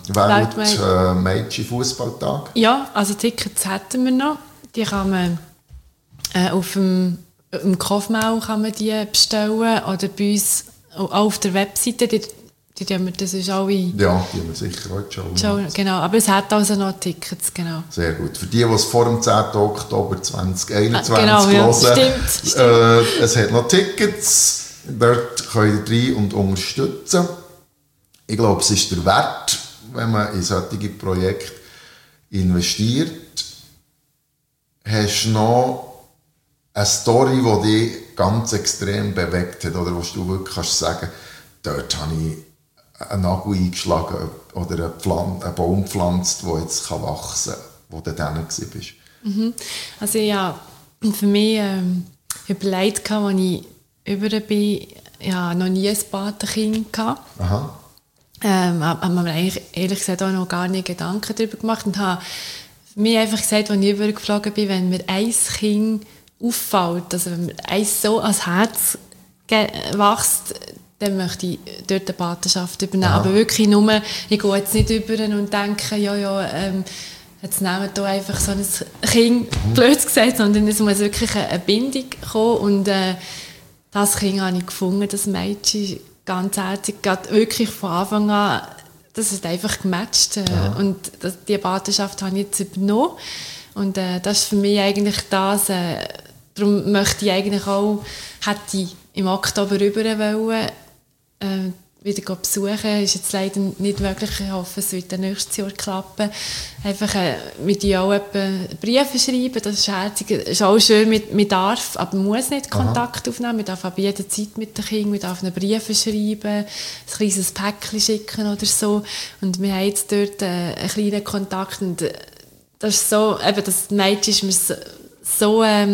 B: Welt-Mädchen-Fußballtag?
C: Ja, also Tickets hätten wir noch. Die kann man äh, auf dem im Kaufmann kann man die bestellen oder bei uns auch auf der Webseite, die, die, die wir, das ist alle...
B: Ja, die haben wir sicher heute schon.
C: schon genau, aber es hat also noch Tickets, genau.
B: Sehr gut. Für die, die es vor dem zehnten Oktober zweitausendeinundzwanzig
C: ah, genau, ja,
B: hören,
C: stimmt, stimmt.
B: Äh, es hat noch Tickets, dort könnt ihr rein und unterstützen. Ich glaube, es ist der Wert, wenn man in solche Projekte investiert. Hast du noch eine Story, die dich ganz extrem bewegt hat, oder wo du wirklich kannst sagen, dort habe ich einen Nagel eingeschlagen oder einen, Pflanz, einen Baum gepflanzt, der jetzt wachsen kann, wo du dann warst?
C: Mhm. Also ja, für mich ähm, überlegt, als ich über bin, ja, noch nie ein Patenkind gehabt.
B: Aha.
C: Ähm, habe mir eigentlich ehrlich gesagt auch noch gar nicht Gedanken darüber gemacht und habe mir einfach gesagt, als ich übergeflogen bin, wenn mir ein Kind auffällt, also wenn mir eins so ans Herz wächst, dann möchte ich dort eine Patenschaft übernehmen. Aha. Aber wirklich nur, ich gehe jetzt nicht über und denke, ja, ja, ähm, jetzt nehmen wir hier einfach so ein Kind, mhm. blöd gesagt, sondern es muss wirklich eine Bindung kommen und äh, das Kind habe ich gefunden, das Mädchen, ganz herzig, gerade wirklich von Anfang an, das ist einfach gematcht äh, und das, die Patenschaft habe ich jetzt übernommen und äh, das ist für mich eigentlich das, äh, darum möchte ich eigentlich auch, hätte ich im Oktober rüber wollen, äh, wieder besuchen, ist jetzt leider nicht möglich, ich hoffe, es wird dann nächstes Jahr klappen, einfach äh, mit ihr auch Briefe schreiben, das ist herzig, ist auch schön, mit, man darf, aber man muss nicht Kontakt Aha. aufnehmen, man darf aber jede Zeit mit den Kindern, man darf ihnen Briefe schreiben, ein kleines Päckchen schicken oder so und wir haben jetzt dort äh, einen kleinen Kontakt und äh, das ist so, eben das Mädchen ist mir so, so ähm,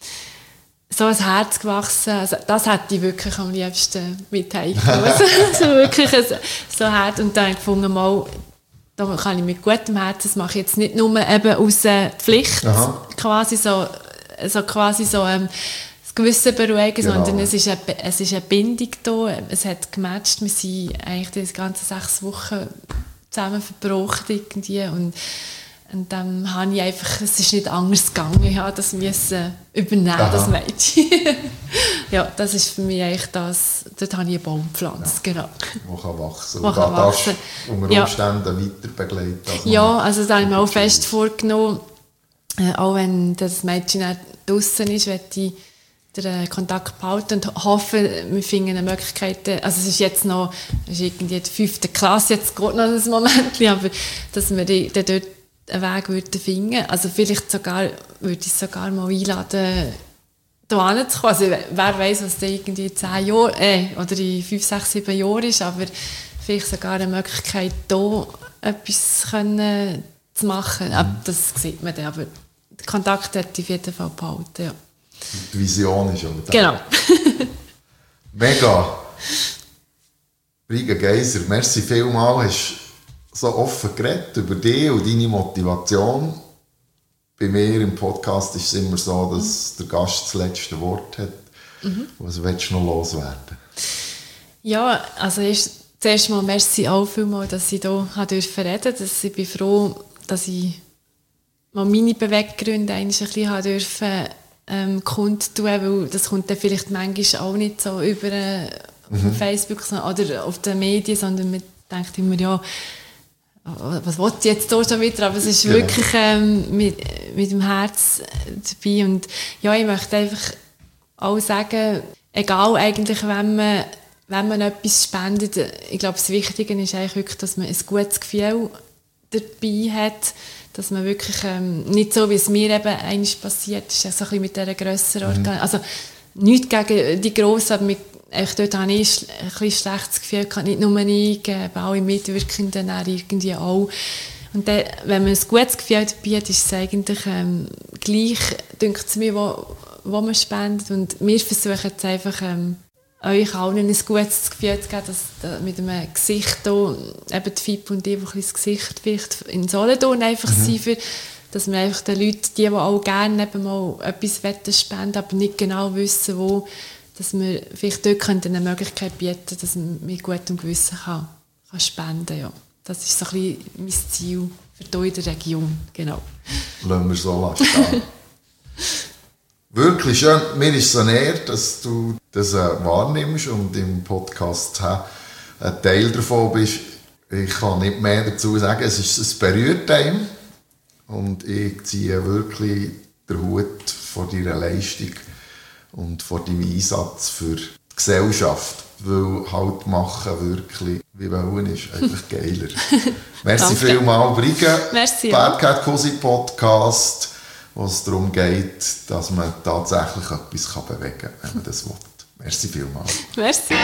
C: so ein Herz gewachsen, also das hätte ich wirklich am liebsten mit heimgenommen. Also wirklich ein, so Herz. Und dann habe ich gefunden, mal, da kann ich mit gutem Herzen, das mache ich jetzt nicht nur eben aus äh, Pflicht, Aha. quasi so, so, quasi so ähm, das Gewissen beruhigen, genau. sondern es ist, eine, es ist eine Bindung da, es hat gematcht, wir sind eigentlich die ganzen sechs Wochen zusammen verbracht irgendwie und Und dann habe ich einfach, es ist nicht anders gegangen, ich habe das müssen übernehmen, Aha. das Mädchen. Ja, das ist für mich eigentlich das, dort habe ich einen Baum gepflanzt, ja. genau.
B: Wo kann wachsen.
C: Wo kann
B: da
C: wachsen.
B: darfst du unter Umständen ja. weiter begleiten. Also
C: ja, also da habe ich mir auch fest vorgenommen, äh, auch wenn das Mädchen nicht draussen ist, möchte ich den Kontakt behalten und hoffe, wir finden eine Möglichkeit, also es ist jetzt noch, es ist irgendwie die fünfte Klasse, jetzt geht noch ein Moment, aber dass wir die, die dort einen Weg würden finden. Also vielleicht sogar, würde ich sogar mal einladen, hier hinzukommen. Also wer weiss, was da irgendwie in zehn Jahren, äh, oder in fünf, sechs, sieben Jahren ist, aber vielleicht sogar eine Möglichkeit, hier etwas können zu machen. Mhm. Das sieht man dann, aber den Kontakt hat auf jeden Fall behalten, ja.
B: Die Vision ist aber da.
C: Genau.
B: Mega. Briga Geiser, merci vielmals, hast so offen geredet über dich und deine Motivation. Bei mir im Podcast ist es immer so, dass der Gast das letzte Wort hat. Mhm. Was willst du noch loswerden?
C: Ja, also erst, zuerst mal merci auch vielmals, dass ich hier reden durfte. Dass ich bin froh, dass ich mal meine Beweggründe ein bisschen durfte, ähm, kundtun, weil das kommt dann vielleicht manchmal auch nicht so über äh, mhm. auf Facebook oder auf den Medien, sondern man denkt immer, ja, was will ich jetzt hier schon wieder, aber es ist genau. wirklich ähm, mit, mit dem Herz dabei und ja, ich möchte einfach auch sagen, egal eigentlich, wenn man, wenn man etwas spendet, ich glaube, das Wichtige ist eigentlich wirklich, dass man ein gutes Gefühl dabei hat, dass man wirklich ähm, nicht so, wie es mir eben einmal passiert ist, so ein bisschen mit dieser grösseren Organ, mhm. also nichts gegen die Grossen, aber mit Ich, dort hatte ich ein, ein schlechtes Gefühl, nicht nur ich, aber alle Mitwirkenden irgendwie auch. Und dann, wenn man ein gutes Gefühl dabei hat, ist es eigentlich ähm, gleich, denkt es mir, wo, wo man spendet. Und wir versuchen jetzt einfach, ähm, euch allen ein gutes Gefühl zu geben, dass, dass mit einem Gesicht hier, eben die F I P und die, die das Gesicht vielleicht in Solothurn einfach mhm. sind, für, dass wir einfach den Leuten, die, die auch gerne eben mal etwas spenden, aber nicht genau wissen, wo, dass wir vielleicht dort eine Möglichkeit bieten, dass man mit gutem Gewissen kann, kann spenden kann. Ja. Das ist so ein bisschen mein Ziel für hier in der Region. Genau.
B: Lassen wir so stehen. Wirklich schön. Mir ist es eine Ehre, dass du das äh, wahrnimmst und im Podcast äh, ein Teil davon bist. Ich kann nicht mehr dazu sagen. Es, ist, es berührt einen. Und ich ziehe wirklich den Hut vor deiner Leistung und vor deinem Einsatz für die Gesellschaft. Weil halt machen wirklich, wie wollen, ist einfach geiler. Merci vielmals, Brigge.
C: Merci.
B: Bad Cat Cosi Podcast, wo es darum geht, dass man tatsächlich etwas bewegen kann, wenn man das will. Merci vielmals.
C: Merci.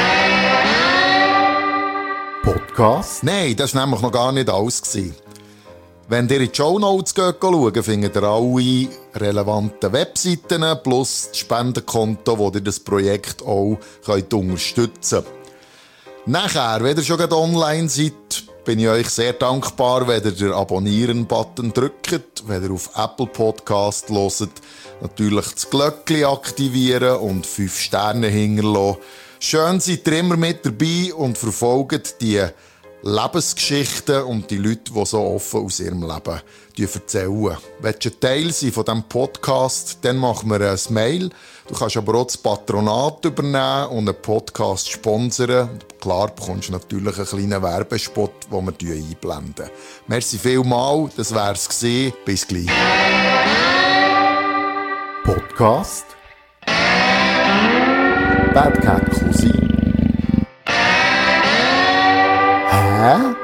A: Podcast?
B: Nein, das war nämlich noch gar nicht alles. Wenn ihr in die Shownotes schaut, findet ihr alle relevanten Webseiten plus das Spendenkonto, wo ihr das Projekt auch könnt unterstützen könnt. Nachher, wenn ihr schon online seid, bin ich euch sehr dankbar, wenn ihr den Abonnieren-Button drückt, wenn ihr auf Apple Podcast hört, natürlich das Glöckchen aktivieren und fünf Sterne hinterlassen. Schön seid ihr immer mit dabei und verfolgt die Lebensgeschichten und die Leute, die so offen aus ihrem Leben erzählen. Willst du ein Teil sein von diesem Podcast, dann machen wir ein Mail. Du kannst aber auch das Patronat übernehmen und einen Podcast sponsern. Klar bekommst du natürlich einen kleinen Werbespot, den wir einblenden. Merci vielmals, das war es gewesen. Bis gleich.
A: Podcast Bad Cat Cosi. Hä?